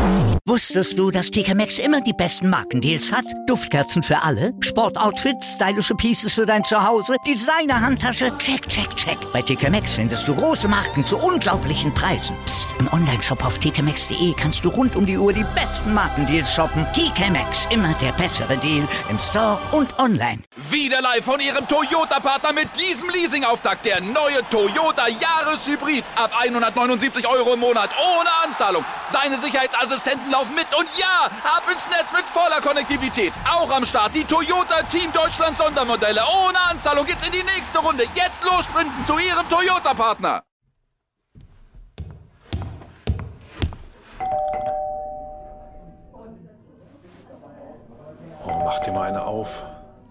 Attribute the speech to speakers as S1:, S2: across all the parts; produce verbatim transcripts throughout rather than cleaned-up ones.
S1: Wusstest du, dass T K Maxx immer die besten Markendeals hat? Duftkerzen für alle, Sportoutfits, stylische Pieces für dein Zuhause, Designer-Handtasche, check, check, check. Bei T K Maxx findest du große Marken zu unglaublichen Preisen. Psst. Im Onlineshop auf t k maxx punkt d e kannst du rund um die Uhr die besten Markendeals shoppen. T K Maxx, immer der bessere Deal im Store und online.
S2: Wieder live von Ihrem Toyota-Partner mit diesem Leasing-Auftakt. Der neue Toyota Jahreshybrid. Ab hundertneunundsiebzig Euro im Monat. Ohne Anzahlung. Seine Sicherheitsassistenten laufen mit. Und ja, ab ins Netz mit voller Konnektivität. Auch am Start die Toyota Team Deutschland Sondermodelle. Ohne Anzahlung geht's in die nächste Runde. Jetzt los sprinten zu Ihrem Toyota-Partner.
S3: Oh, mach dir mal eine auf.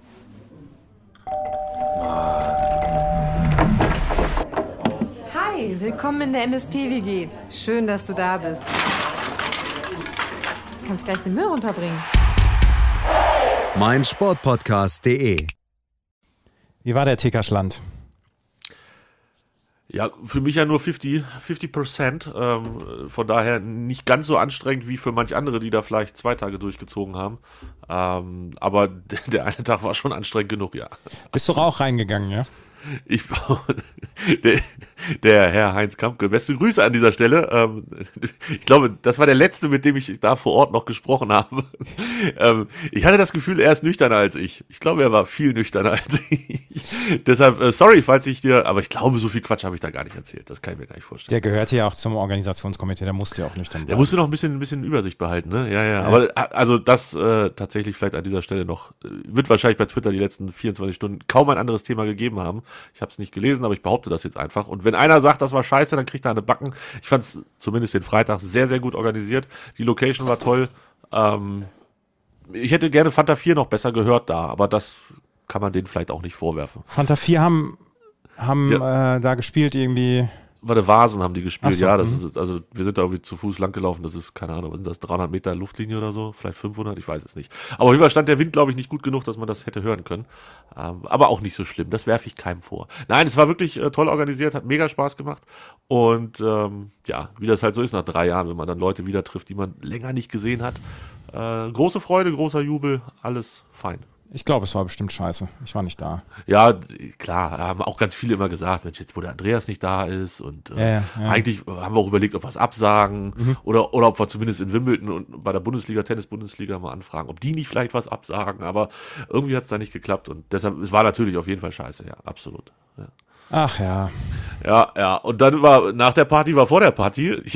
S4: Hi, willkommen in der M S P-W G. Schön, dass du da bist. Du kannst gleich den Müll runterbringen.
S5: mein Sportpodcast punkt de.
S6: Wie war der Tickerschland?
S7: Ja, für mich ja nur fünfzig Prozent. Ähm, von daher nicht ganz so anstrengend wie für manch andere, die da vielleicht zwei Tage durchgezogen haben. Ähm, aber der, der eine Tag war schon anstrengend genug, ja.
S6: Bist du auch reingegangen, ja?
S7: Ich, der, der Herr Heinz Kampke, beste Grüße an dieser Stelle. Ähm, ich glaube, das war der letzte, mit dem ich da vor Ort noch gesprochen habe. Ähm, ich hatte das Gefühl, er ist nüchterner als ich. Ich glaube, er war viel nüchterner als ich. Deshalb, äh, sorry, falls ich dir, aber ich glaube, so viel Quatsch habe ich da gar nicht erzählt. Das kann ich mir gar nicht vorstellen.
S6: Der gehörte ja auch zum Organisationskomitee, der musste ja auch nüchtern bleiben.
S7: Der musste noch ein bisschen, ein bisschen Übersicht behalten, ne? Ja, ja. ja. Aber also das äh, tatsächlich vielleicht an dieser Stelle noch, äh, wird wahrscheinlich bei Twitter die letzten vierundzwanzig Stunden kaum ein anderes Thema gegeben haben. Ich habe es nicht gelesen, aber ich behaupte das jetzt einfach. Und wenn einer sagt, das war scheiße, dann kriegt er eine Backen. Ich fand es zumindest den Freitag sehr, sehr gut organisiert. Die Location war toll. Ähm, ich hätte gerne Fanta vier noch besser gehört da, aber das kann man denen vielleicht auch nicht vorwerfen.
S6: Fanta vier haben, haben
S7: ja.
S6: äh, da gespielt irgendwie...
S7: Warte, Vasen haben die gespielt,
S6: so,
S7: ja, das
S6: mh.
S7: ist, also wir sind da irgendwie zu Fuß lang gelaufen, das ist, keine Ahnung, was sind das, dreihundert Meter Luftlinie oder so, vielleicht fünfhundert, ich weiß es nicht. Aber auf jeden Fall stand der Wind, glaube ich, nicht gut genug, dass man das hätte hören können, ähm, aber auch nicht so schlimm, das werfe ich keinem vor. Nein, es war wirklich äh, toll organisiert, hat mega Spaß gemacht und ähm, ja, wie das halt so ist nach drei Jahren, wenn man dann Leute wieder trifft, die man länger nicht gesehen hat, äh, große Freude, großer Jubel, alles fein.
S6: Ich glaube, es war bestimmt scheiße. Ich war nicht da.
S7: Ja, klar, haben auch ganz viele immer gesagt, Mensch, jetzt wo der Andreas nicht da ist und äh,
S6: ja, ja, ja.
S7: eigentlich haben wir auch überlegt, ob wir es absagen mhm. oder oder ob wir zumindest in Wimbledon und bei der Bundesliga, Tennis-Bundesliga mal anfragen, ob die nicht vielleicht was absagen, aber irgendwie hat es da nicht geklappt und deshalb, es war natürlich auf jeden Fall scheiße, ja, absolut. Ja.
S6: Ach ja.
S7: Ja, ja, und dann war, nach der Party war vor der Party, ich,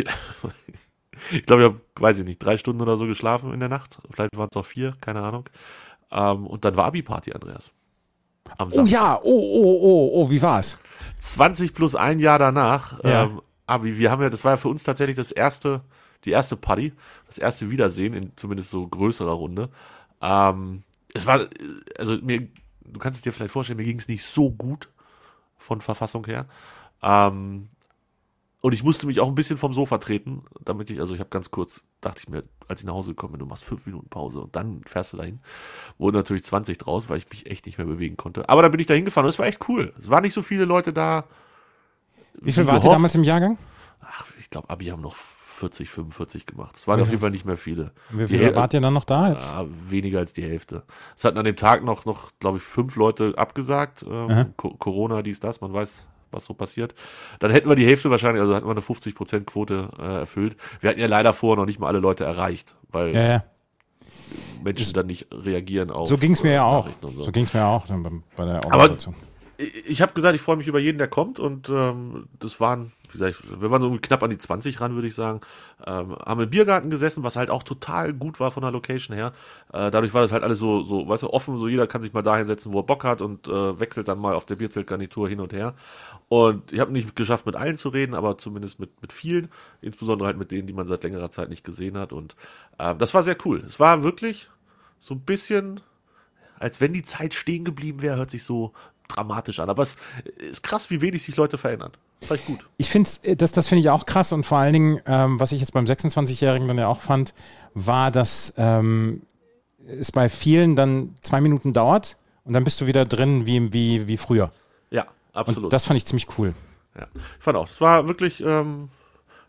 S7: ich glaube, ich habe, weiß ich nicht, drei Stunden oder so geschlafen in der Nacht, vielleicht waren es auch vier, keine Ahnung. Um, und dann war Abi-Party, Andreas. Am
S6: oh ja, oh, oh, oh, oh, wie war's?
S7: zwanzig plus ein Jahr danach.
S6: Ja.
S7: Ähm, Abi, wir haben ja, das war ja für uns tatsächlich das erste, die erste Party, das erste Wiedersehen in zumindest so größerer Runde. Ähm, es war, also mir, du kannst es dir vielleicht vorstellen, mir ging es nicht so gut von Verfassung her. Ähm, Und ich musste mich auch ein bisschen vom Sofa treten, damit ich, also ich habe ganz kurz, dachte ich mir, als ich nach Hause gekommen bin, du machst fünf Minuten Pause und dann fährst du dahin. Wurden natürlich zwanzig draus, weil ich mich echt nicht mehr bewegen konnte. Aber dann bin ich da hingefahren und es war echt cool. Es waren nicht so viele Leute da.
S6: Wie viel wart ihr damals im Jahrgang?
S7: Ach, ich glaube, Abi haben noch vierzig, fünfundvierzig gemacht. Es waren auf jeden Fall nicht mehr viele.
S6: Wie viele wart ihr dann noch da jetzt?
S7: Ja, weniger als die Hälfte. Es hatten an dem Tag noch, noch glaube ich, fünf Leute abgesagt. Ähm, Co- Corona, dies, das, man weiß, was so passiert. Dann hätten wir die Hälfte wahrscheinlich, also hätten wir eine fünfzig Prozent Quote äh, erfüllt. Wir hatten ja leider vorher noch nicht mal alle Leute erreicht, weil
S6: ja, ja.
S7: Menschen dann nicht reagieren auf
S6: So ging es mir ja auch.
S7: So,
S6: so ging es mir auch dann bei, bei der
S7: Organisation. Aber ich, ich habe gesagt, ich freue mich über jeden, der kommt und ähm, das waren, wie gesagt, wir waren so knapp an die zwanzig ran, würde ich sagen. Ähm, haben im Biergarten gesessen, was halt auch total gut war von der Location her. Äh, dadurch war das halt alles so, so, weißt du, offen, so jeder kann sich mal dahin setzen, wo er Bock hat und äh, wechselt dann mal auf der Bierzeltgarnitur hin und her. Und ich habe nicht geschafft, mit allen zu reden, aber zumindest mit, mit vielen, insbesondere halt mit denen, die man seit längerer Zeit nicht gesehen hat. Und äh, das war sehr cool. Es war wirklich so ein bisschen, als wenn die Zeit stehen geblieben wäre, hört sich so dramatisch an. Aber es ist krass, wie wenig sich Leute verändern. Das war echt gut.
S6: Ich finde das, das finde ich auch krass und vor allen Dingen, ähm, was ich jetzt beim sechsundzwanzigjährigen dann ja auch fand, war, dass ähm, es bei vielen dann zwei Minuten dauert und dann bist du wieder drin wie, wie, wie früher.
S7: Ja, absolut.
S6: Und das fand ich ziemlich cool.
S7: Ja, ich fand auch. Es war wirklich, ähm,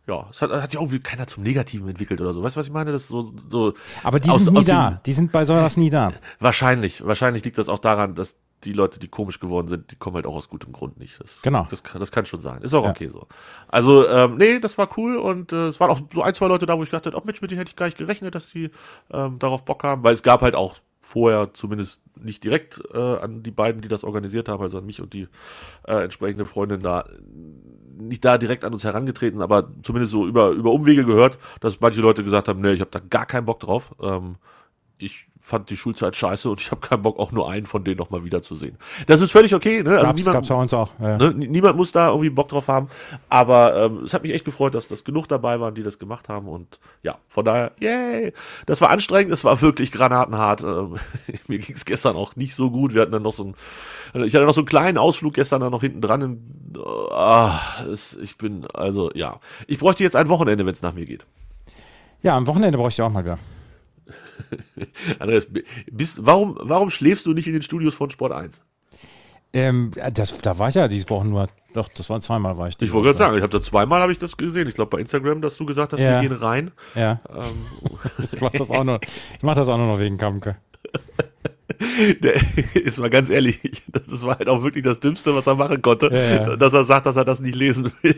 S7: ja, es hat, hat sich auch irgendwie keiner zum Negativen entwickelt oder so. Weißt du, was ich meine? Das ist so, so
S6: Aber die
S7: aus,
S6: sind nie
S7: aus
S6: da.
S7: dem,
S6: Die sind bei sowas nie da.
S7: Wahrscheinlich. Wahrscheinlich liegt das auch daran, dass die Leute, die komisch geworden sind, die kommen halt auch aus gutem Grund nicht. Das,
S6: Genau.
S7: Das kann, das kann schon sein. Ist auch
S6: Ja.
S7: okay so. Also, ähm, nee, das war cool und äh, es waren auch so ein, zwei Leute da, wo ich dachte, oh Mensch, mit denen hätte ich gar nicht gerechnet, dass die ähm, darauf Bock haben, weil es gab halt auch vorher zumindest nicht direkt äh, an die beiden, die das organisiert haben, also an mich und die äh, entsprechende Freundin da, nicht da direkt an uns herangetreten, aber zumindest so über, über Umwege gehört, dass manche Leute gesagt haben, nee, ich habe da gar keinen Bock drauf. Ähm, ich fand die Schulzeit scheiße und ich habe keinen Bock, auch nur einen von denen nochmal wiederzusehen. Das ist völlig okay, ne? Also
S6: Gab's,
S7: niemand,
S6: gab's bei uns auch. Ja.
S7: ne? Niemand muss da irgendwie Bock drauf haben, aber ähm, es hat mich echt gefreut, dass das genug dabei waren, die das gemacht haben und ja, von daher, yay! Das war anstrengend, es war wirklich granatenhart. Ähm, mir ging es gestern auch nicht so gut. Wir hatten dann noch so einen, ich hatte noch so einen kleinen Ausflug gestern dann noch hinten dran. In, ah, es, ich bin, also ja, ich bräuchte jetzt ein Wochenende, wenn es nach mir geht.
S6: Ja, am Wochenende brauche ich auch mal wieder.
S7: Andreas, bist, warum, warum schläfst du nicht in den Studios von Sport eins?
S6: Ähm, das, da war ich ja diese Woche nur, doch, das waren zweimal war ich.
S7: Ich wollte gerade sagen, ich habe da zweimal habe ich das gesehen. Ich glaube bei Instagram, dass du gesagt hast,
S6: Ja.
S7: wir gehen rein.
S6: Ja,
S7: Ähm,
S6: ich mach das auch nur, ich mach das auch nur noch wegen Kamke.
S7: der, jetzt mal ganz ehrlich, das, das war halt auch wirklich das Dümmste, was er machen konnte,
S6: Ja, ja.
S7: dass er sagt, dass er das nicht lesen will.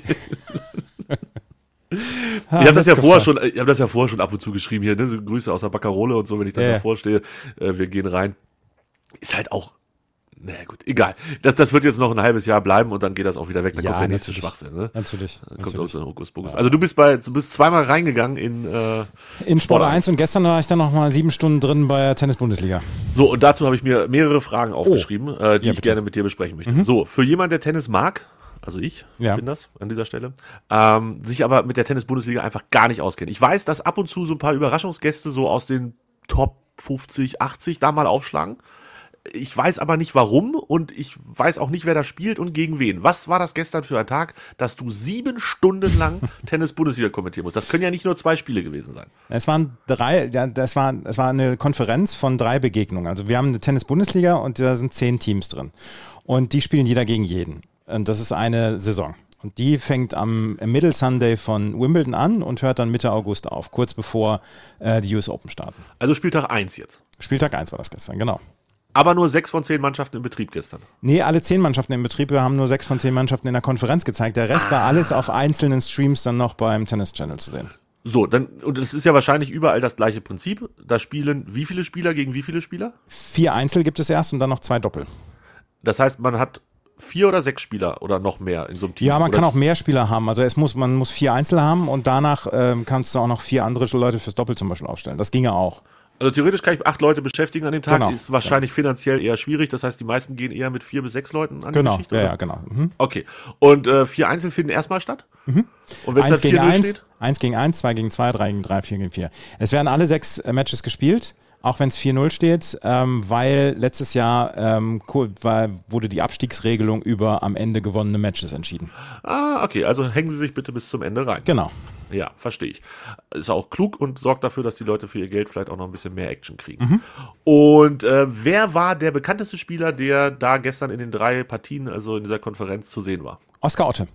S6: Ha,
S7: ich habe das ja vorher
S6: gefallen.
S7: schon, ich habe das ja vorher schon ab und zu geschrieben hier, ne, so Grüße aus der Baccarole und so, wenn ich dann
S6: Ja, ja.
S7: davor stehe, äh, wir gehen rein. Ist halt auch, naja gut, egal. Das, das wird jetzt noch ein halbes Jahr bleiben und dann geht das auch wieder weg, dann
S6: Ja,
S7: kommt der nächste
S6: natürlich.
S7: Schwachsinn, ne?
S6: Natürlich.
S7: Dann kommt auch
S6: natürlich.
S7: so ein Hokuspokus. Also du bist bei, du bist zweimal reingegangen in äh,
S6: In Sport eins und gestern war ich dann noch mal sieben Stunden drin bei der Tennis-Bundesliga.
S7: So, und dazu habe ich mir mehrere Fragen aufgeschrieben, äh, die
S6: Ja,
S7: ich
S6: bitte.
S7: gerne mit dir besprechen möchte. So, für jemanden, der Tennis mag, also ich
S6: Ja.
S7: bin das an dieser Stelle, ähm, sich aber mit der Tennis-Bundesliga einfach gar nicht auskennt. Ich weiß, dass ab und zu so ein paar Überraschungsgäste so aus den Top fünfzig, achtzig da mal aufschlagen. Ich weiß aber nicht warum und ich weiß auch nicht, wer da spielt und gegen wen. Was war das gestern für ein Tag, dass du sieben Stunden lang Tennis-Bundesliga kommentieren musst? Das können ja nicht nur zwei Spiele gewesen sein.
S6: Es waren drei, ja, das war, es war eine Konferenz von drei Begegnungen. Also wir haben eine Tennis-Bundesliga und da sind zehn Teams drin. Und die spielen jeder gegen jeden. Und das ist eine Saison. Und die fängt am Middle Sunday von Wimbledon an und hört dann Mitte August auf, kurz bevor äh, die U S Open starten.
S7: Also Spieltag eins jetzt.
S6: Spieltag eins war das gestern, genau.
S7: Aber nur sechs von zehn Mannschaften im Betrieb gestern.
S6: Nee, alle zehn Mannschaften im Betrieb. Wir haben nur sechs von zehn Mannschaften in der Konferenz gezeigt. Der Rest war alles auf einzelnen Streams dann noch beim Tennis Channel zu sehen.
S7: So, dann, und es ist ja wahrscheinlich überall das gleiche Prinzip. Da spielen wie viele Spieler gegen wie viele Spieler?
S6: Vier Einzel gibt es erst und dann noch zwei Doppel.
S7: Das heißt, man hat vier oder sechs Spieler oder noch mehr in so einem Team.
S6: Ja, man
S7: Oder
S6: kann
S7: es-
S6: auch mehr Spieler haben. Also es muss, man muss vier Einzel haben und danach ähm, kannst du auch noch vier andere Leute fürs Doppel zum Beispiel aufstellen. Das ginge auch.
S7: Also theoretisch kann ich acht Leute beschäftigen an dem Tag.
S6: Genau.
S7: Ist wahrscheinlich finanziell eher schwierig. Das heißt, die meisten gehen eher mit vier bis sechs Leuten an die
S6: Genau,
S7: Geschichte.
S6: ja,
S7: oder?
S6: ja, genau. Mhm.
S7: Okay. Und äh, vier Einzel finden erstmal statt? Mhm. Und wenn es
S6: Eins
S7: dann
S6: gegen
S7: vier null
S6: eins,
S7: steht?
S6: eins gegen eins, zwei gegen zwei, drei gegen drei, vier gegen vier. Es werden alle sechs äh, Matches gespielt, auch wenn es vier null steht, ähm, weil letztes Jahr ähm, ko- war, wurde die Abstiegsregelung über am Ende gewonnene Matches entschieden.
S7: Ah, okay. Also hängen Sie sich bitte bis zum Ende rein.
S6: Genau.
S7: Ja, verstehe ich. Ist auch klug und sorgt dafür, dass die Leute für ihr Geld vielleicht auch noch ein bisschen mehr Action kriegen.
S6: Mhm.
S7: Und äh, wer war der bekannteste Spieler, der da gestern in den drei Partien, also in dieser Konferenz, zu sehen war?
S6: Oskar Otte.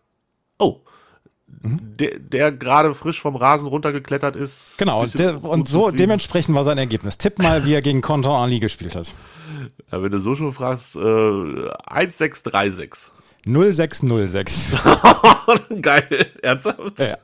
S7: Oh, der, der gerade frisch vom Rasen runtergeklettert ist.
S6: Genau,
S7: Bisschen
S6: der, und so
S7: unzufrieden.
S6: dementsprechend war sein Ergebnis. Tipp mal, wie er gegen Conton Ali gespielt hat.
S7: Ja, wenn du so schon fragst, äh, eins sechs drei sechs.
S6: null sechs null sechs.
S7: Geil, ernsthaft?
S6: Ja.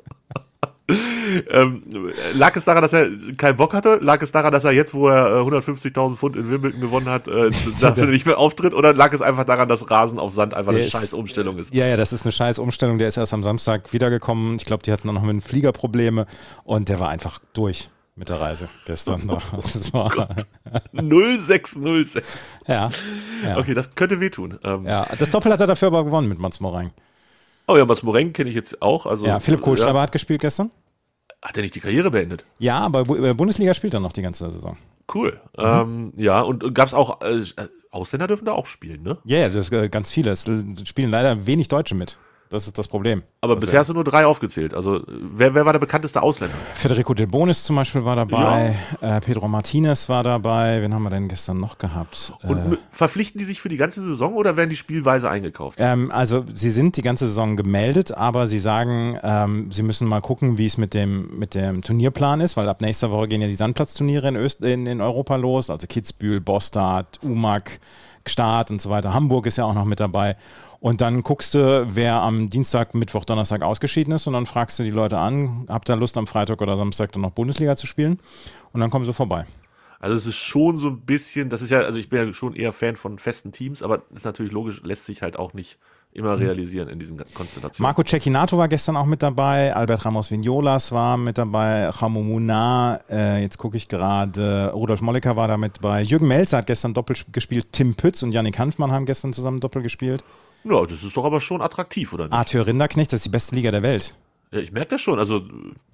S7: Ähm, lag es daran, dass er keinen Bock hatte? Lag es daran, dass er jetzt, wo er äh, hundertfünfzigtausend Pfund in Wimbledon gewonnen hat, äh, dafür nicht mehr auftritt? Oder lag es einfach daran, dass Rasen auf Sand einfach
S6: Der
S7: eine
S6: ist-
S7: scheiß Umstellung ist?
S6: Ja, ja, das ist eine scheiß Umstellung. Der ist erst am Samstag wiedergekommen. Ich glaube, die hatten noch mit dem Flieger Probleme und der war einfach durch mit der Reise gestern. Das war,
S7: null sechs null sechs.
S6: ja, ja,
S7: Okay, das könnte wehtun. Ähm,
S6: ja. Das Doppel hat er dafür aber gewonnen mit Mats Moreng.
S7: Oh ja, Mats Moreng kenne ich jetzt auch. Also,
S6: Ja, Philipp Kohlschreiber
S7: ja.
S6: hat gespielt gestern.
S7: Hat er nicht die Karriere beendet?
S6: Ja, aber Bu- äh, Bundesliga spielt er noch die ganze Saison.
S7: Cool. Ähm, ja, und gab es auch, äh, Ausländer dürfen da auch spielen, ne?
S6: Ja, yeah, das äh, ganz viele. Es äh, spielen leider wenig Deutsche mit. Das ist das Problem.
S7: Aber
S6: das
S7: bisher hast du nur drei aufgezählt. Also wer, wer war der bekannteste Ausländer?
S6: Federico Del Bonis zum Beispiel war dabei, ja. äh, Pedro Martinez war dabei. Wen haben wir denn gestern noch gehabt?
S7: Und äh, verpflichten die sich für die ganze Saison oder werden die spielweise eingekauft?
S6: Ähm, also sie sind die ganze Saison gemeldet, aber sie sagen, ähm, sie müssen mal gucken, wie es mit dem, mit dem Turnierplan ist, weil ab nächster Woche gehen ja die Sandplatzturniere in, Öst- in, in Europa los, also Kitzbühel, Bostad, Umag, Gstaad und so weiter. Hamburg ist ja auch noch mit dabei. Und dann guckst du, wer am Dienstag, Mittwoch, Donnerstag ausgeschieden ist und dann fragst du die Leute an, habt ihr Lust am Freitag oder Samstag dann noch Bundesliga zu spielen? Und dann kommen sie vorbei.
S7: Also es ist schon so ein bisschen, das ist ja, also ich bin ja schon eher Fan von festen Teams, aber ist natürlich logisch, lässt sich halt auch nicht immer realisieren in diesen Konstellationen.
S6: Marco Cecchinato war gestern auch mit dabei, Albert Ramos Vignolas war mit dabei, Ramo Munar, äh, jetzt gucke ich gerade, Rudolf Molliker war da mit bei, Jürgen Melzer hat gestern Doppel gespielt, Tim Pütz und Yannick Hanfmann haben gestern zusammen Doppel gespielt.
S7: Ja, das ist doch aber schon attraktiv, oder nicht?
S6: Arthur Rinderknecht, das ist die beste Liga der Welt.
S7: Ja, ich merke das schon, also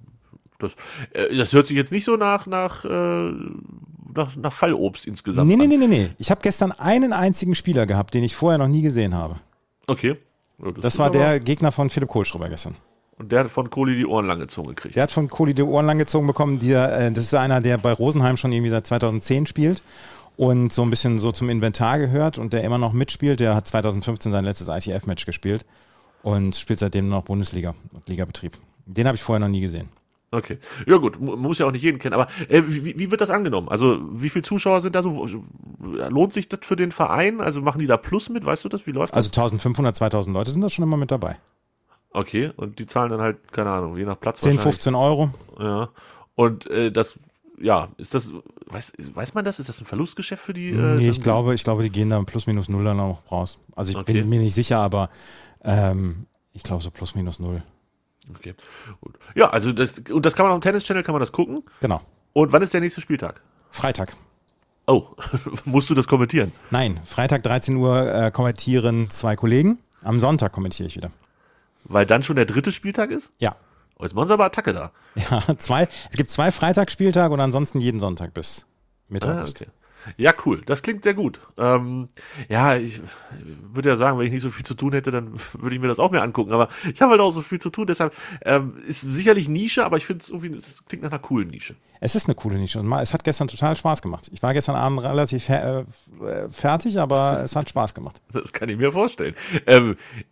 S7: das, das hört sich jetzt nicht so nach, nach, äh, nach, nach Fallobst insgesamt
S6: nee,
S7: an.
S6: Nee, nee, nee, nee. Ich habe gestern einen einzigen Spieler gehabt, den ich vorher noch nie gesehen habe.
S7: Okay. Ja, das
S6: das war der Gegner von Philipp Kohlschreiber gestern.
S7: Und der hat von Kohli die Ohren lang gezogen gekriegt.
S6: Der hat von Kohli die Ohren lang gezogen bekommen. Der, äh, das ist einer, der bei Rosenheim schon irgendwie seit zweitausendzehn spielt und so ein bisschen so zum Inventar gehört und der immer noch mitspielt. Der hat zweitausendfünfzehn sein letztes I T F-Match gespielt und spielt seitdem noch Bundesliga und Ligabetrieb. Den habe ich vorher noch nie gesehen.
S7: Okay. Ja gut, man muss ja auch nicht jeden kennen, aber äh, wie, wie wird das angenommen? Also wie viele Zuschauer sind da so? Lohnt sich das für den Verein? Also machen die da Plus mit? Weißt du das? Wie läuft das?
S6: Also eintausendfünfhundert, zweitausend Leute sind da schon immer mit dabei.
S7: Okay, und die zahlen dann halt, keine Ahnung, je nach Platz
S6: zehn, fünfzehn Euro.
S7: Ja. Und äh, das, ja, ist das, weiß, weiß man das? Ist das ein Verlustgeschäft für die? Äh,
S6: nee, ich glaube, ich glaube, die gehen da plus minus null dann auch raus. Also ich
S7: Okay.
S6: bin mir nicht sicher, aber ähm, ich glaube so plus minus null.
S7: Okay, gut. Ja, also das, und das kann man auf dem Tennis-Channel, kann man das gucken.
S6: Genau.
S7: Und wann ist der nächste Spieltag?
S6: Freitag.
S7: Oh, musst du das kommentieren?
S6: Nein, Freitag dreizehn Uhr äh, kommentieren zwei Kollegen. Am Sonntag kommentiere ich wieder.
S7: Weil dann schon der dritte Spieltag ist?
S6: Ja.
S7: Oh, jetzt machen sie aber Attacke da.
S6: Ja, zwei. Es gibt zwei Freitagsspieltage und ansonsten jeden Sonntag bis Mitte
S7: Ah,
S6: August.
S7: okay. Ja, cool. Das klingt sehr gut. Ähm, ja, ich würde ja sagen, wenn ich nicht so viel zu tun hätte, dann würde ich mir das auch mehr angucken. Aber ich habe halt auch so viel zu tun. Deshalb ähm, ist sicherlich Nische, aber ich finde es irgendwie, es klingt nach einer coolen Nische.
S6: Es ist eine coole Nische und mal- es hat gestern total Spaß gemacht. Ich war gestern Abend relativ fer- äh, fertig, aber es hat Spaß gemacht.
S7: Das kann ich mir vorstellen. Ähm,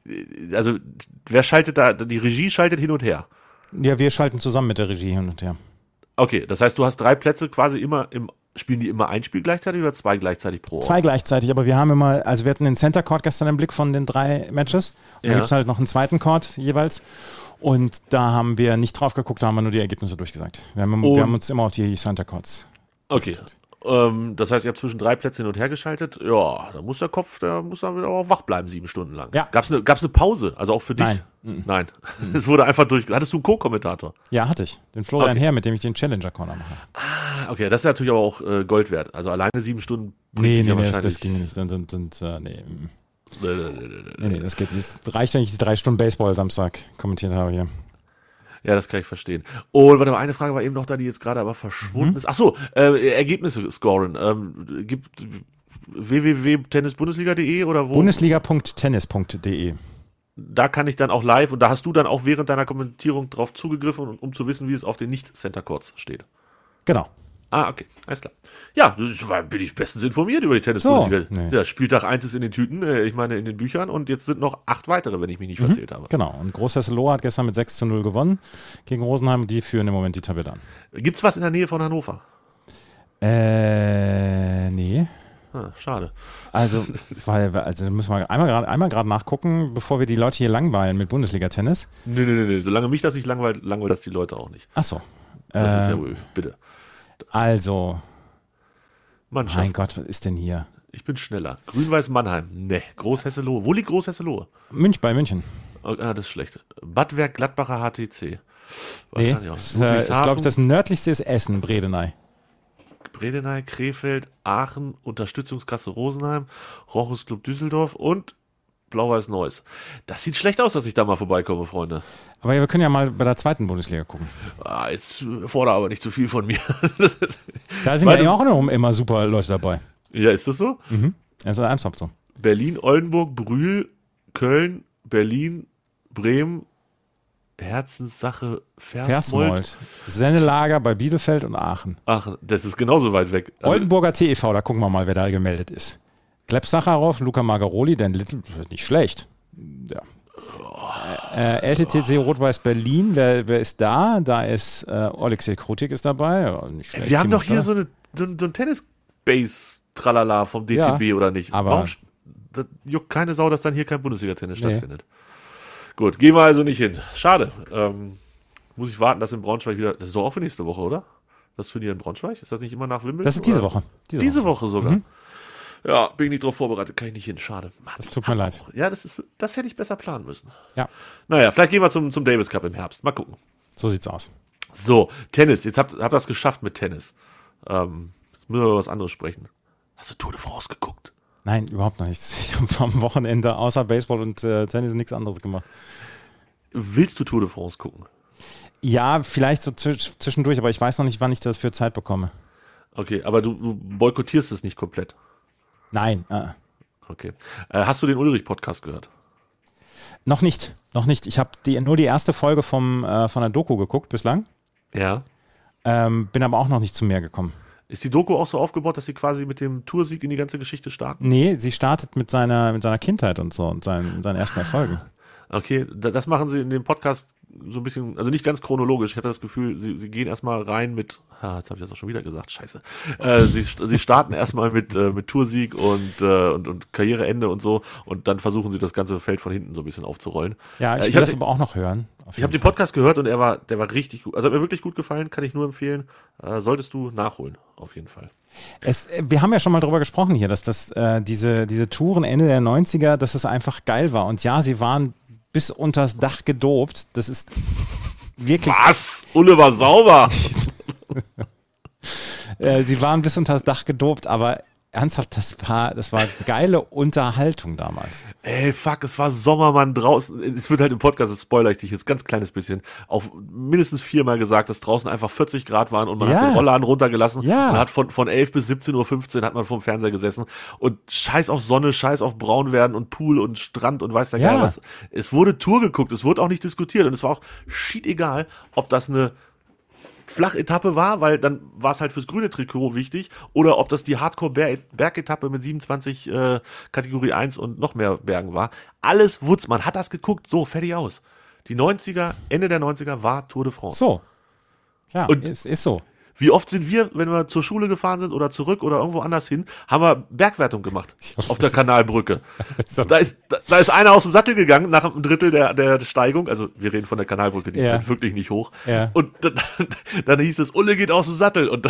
S7: also, wer schaltet da? Die Regie schaltet hin und her.
S6: Ja, wir schalten zusammen mit der Regie hin und her.
S7: Okay, das heißt, du hast drei Plätze quasi immer im. Spielen die immer ein Spiel gleichzeitig oder zwei gleichzeitig pro Ort?
S6: Zwei gleichzeitig, aber wir haben immer, also wir hatten den Center Court gestern im Blick von den drei Matches. Und
S7: Ja.
S6: dann gibt es halt noch einen zweiten Court jeweils. Und da haben wir nicht drauf geguckt, da haben wir nur die Ergebnisse durchgesagt. Wir haben,
S7: Und-
S6: wir haben uns immer auf die Center Courts.
S7: Okay. Ähm, das heißt, ihr habt zwischen drei Plätzen hin und her geschaltet. Ja, da muss der Kopf, der muss dann wieder auch wach bleiben, sieben Stunden lang.
S6: Ja.
S7: Gab's eine, gab's eine Pause? Also auch für dich?
S6: Nein.
S7: Nein. Es wurde einfach durch. Hattest du einen Co-Kommentator?
S6: Ja, hatte ich. Den Florian
S7: Okay.
S6: Herr, mit dem ich den Challenger Corner mache.
S7: Ah, okay, das ist natürlich aber auch äh, Gold wert. Also alleine sieben Stunden. bringt
S6: Nee,
S7: dich
S6: nee,
S7: ja
S6: nee, das,
S7: wahrscheinlich-
S6: das ging nicht. Dann sind, sind, äh, nee. mm.
S7: Nee, nee, nee, nee,
S6: nee, nee, das geht nicht. Es reicht, wenn ich die drei Stunden Baseball Samstag kommentiert habe hier.
S7: Ja, das kann ich verstehen. Und warte mal, eine Frage war eben noch da, die jetzt gerade aber verschwunden
S6: Mhm.
S7: ist. Ach so, äh, Ergebnisse scoren. Ähm, gibt w w w punkt tennis bundesliga punkt de oder wo?
S6: Bundesliga punkt tennis punkt de.
S7: Da kann ich dann auch live und da hast du dann auch während deiner Kommentierung drauf zugegriffen, um, um zu wissen, wie es auf den Nicht-Center-Courts steht.
S6: Genau.
S7: Ah, okay, alles klar. Ja, das war, bin ich bestens informiert über die
S6: So,
S7: Tennis-Bundesliga.
S6: nee.
S7: Ja, Spieltag eins ist in den Tüten, äh, ich meine in den Büchern und jetzt sind noch acht weitere, wenn ich mich nicht verzählt habe.
S6: Genau. Und Großhesselohe hat gestern mit sechs zu null gewonnen gegen Rosenheim und die führen im Moment die Tabelle an.
S7: Gibt's was in der Nähe von Hannover?
S6: Äh, nee.
S7: Ah, schade.
S6: Also, weil, wir- also müssen wir einmal gerade einmal gerade nachgucken, bevor wir die Leute hier langweilen mit Bundesliga-Tennis.
S7: Nee, nee, nee, nee. Solange mich das nicht langweilt, langweilt das die Leute auch nicht.
S6: Ach so.
S7: Das ist
S6: Äh,
S7: ja wohl, bitte.
S6: Also,
S7: Mannschaft.
S6: mein Gott, was ist denn hier?
S7: Ich bin schneller. Grün-Weiß Mannheim. Ne. Großhesselohe. Wo liegt Großhesselohe?
S6: Münch bei München.
S7: Oh, ah, das ist schlecht. Bad Werk Gladbacher H T C.
S6: Nee,
S7: Wahrscheinlich auch.
S6: das, äh, ist, glaube ich, das nördlichste ist Essen, Bredeney.
S7: Bredeney, Krefeld, Aachen, Unterstützungskasse Rosenheim, Rochus Club Düsseldorf und Blau-Weiß Neuss. Das sieht schlecht aus, dass ich da mal vorbeikomme, Freunde.
S6: Aber wir können ja mal bei der zweiten Bundesliga gucken.
S7: Ah, jetzt fordere aber nicht zu viel von mir. Das ist-
S6: Da sind
S7: Zweite-
S6: ja auch noch immer super Leute dabei.
S7: ja, ist das so?
S6: Das ist ernsthaft so.
S7: Berlin, Oldenburg, Brühl, Köln, Berlin, Bremen, Herzenssache Versmold.
S6: Versmold. Sennelager bei Bielefeld und Aachen.
S7: Ach, das ist genauso weit weg. Also,
S6: Oldenburger T E V, da gucken wir mal, wer da gemeldet ist. Gleb Sacharow, Luca Margaroli, denn Little, nicht schlecht. Ja. Äh, L T T C Rot-Weiß Berlin, wer, wer ist da? Da ist äh, Alexej Krutik ist dabei. Ja, nicht schlecht.
S7: Wir haben doch hier so, eine, so, ein- so ein Tennis-Base-Tralala vom D T B,
S6: Ja,
S7: oder nicht?
S6: aber-
S7: Warum sch- das juckt keine Sau, dass dann hier kein Bundesliga-Tennis
S6: Nee.
S7: stattfindet. Gut, gehen wir also nicht hin. Schade. Ähm, muss ich warten, dass in Braunschweig wieder. Das ist doch auch für nächste Woche, oder? Das Turnier in Braunschweig? Ist das nicht immer nach Wimbledon?
S6: Das ist diese
S7: oder?
S6: Woche. Diese,
S7: Diese
S6: Woche.
S7: Woche sogar. Ja, bin ich nicht drauf vorbereitet, kann ich nicht hin. Schade. Mann,
S6: Das tut mir leid.
S7: Ja, das, ist, das hätte ich besser planen müssen.
S6: Ja,
S7: Naja, vielleicht gehen wir zum, zum Davis Cup im Herbst. Mal gucken.
S6: so sieht's aus.
S7: So, Tennis. Jetzt habt ihr das geschafft mit Tennis. Ähm, jetzt müssen wir über was anderes sprechen. Hast du Tour de France geguckt?
S6: Nein, überhaupt nichts. Ich habe am Wochenende außer Baseball und äh, Tennis nichts anderes gemacht.
S7: Willst du Tour de France gucken?
S6: Ja, vielleicht so zwisch- zwischendurch, aber ich weiß noch nicht, wann ich das für Zeit bekomme.
S7: Okay, aber du, du boykottierst es nicht komplett.
S6: Nein, äh,
S7: Okay. Äh, hast du den Ulrich-Podcast gehört?
S6: noch nicht, noch nicht. Ich habe die, nur die erste Folge vom, äh, von der Doku geguckt bislang,
S7: Ja.
S6: ähm, bin aber auch noch nicht zu mehr gekommen.
S7: Ist die Doku auch so aufgebaut, dass sie quasi mit dem Toursieg in die ganze Geschichte starten?
S6: Nee, sie startet mit seiner, mit seiner Kindheit und so und seinen, seinen ersten Erfolgen.
S7: Okay, da- das machen sie in dem Podcast so ein bisschen, also nicht ganz chronologisch. Ich hatte das Gefühl, sie, sie gehen erstmal rein mit, ah, jetzt habe ich das auch schon wieder gesagt, scheiße. Äh, sie, sie starten erstmal mit, äh, mit Toursieg und, äh, und, und Karriereende und so und dann versuchen sie das ganze Feld von hinten so ein bisschen aufzurollen.
S6: Ja, ich
S7: Äh,
S6: will
S7: hab
S6: das
S7: den-
S6: aber auch noch hören. Auf
S7: Ich habe
S6: jeden
S7: den Podcast gehört und er war, der war richtig gut. Also hat mir wirklich gut gefallen, kann ich nur empfehlen. Äh, solltest du nachholen, auf jeden Fall.
S6: Es, äh, wir haben ja schon mal drüber gesprochen hier, dass das, äh, diese, diese Touren Ende der neunziger, dass es einfach geil war. Und ja, sie waren bis unters Dach gedopt. Das ist wirklich.
S7: Was? Ulle war sauber.
S6: Äh, sie waren bis unters Dach gedopt, aber ernsthaft, das war, das war geile Unterhaltung damals.
S7: Ey, fuck, es war Sommermann draußen. Es wird halt im Podcast, das spoilere ich dich jetzt ganz kleines bisschen, auch mindestens viermal gesagt, dass draußen einfach vierzig Grad waren und man
S6: Ja.
S7: hat den Rollladen runtergelassen.
S6: Ja.
S7: Man hat von, von elf bis siebzehn Uhr fünfzehn hat man vorm Fernseher gesessen und scheiß auf Sonne, scheiß auf Braunwerden und Pool und Strand und weiß der
S6: Ja.
S7: Geil was. Es wurde Tour geguckt, es wurde auch nicht diskutiert und es war auch shit egal, ob das eine Flachetappe war, weil dann war es halt fürs grüne Trikot wichtig, oder ob das die Hardcore-Bergetappe mit siebenundzwanzig äh, Kategorie eins und noch mehr Bergen war. Alles Wutz, man hat das geguckt, so, fertig aus. Die neunziger, Ende der neunziger war Tour de France.
S6: So. Ja,
S7: Und-
S6: ist, ist so.
S7: Wie oft sind wir, wenn wir zur Schule gefahren sind oder zurück oder irgendwo anders hin, haben wir Bergwertung gemacht auf der Kanalbrücke. Da ist, da, da ist einer aus dem Sattel gegangen nach einem Drittel der, der Steigung. Also wir reden von der Kanalbrücke, die ist
S6: Ja.
S7: halt wirklich nicht hoch.
S6: Ja.
S7: Und dann, dann hieß es, Ulle geht aus dem Sattel. Und dann,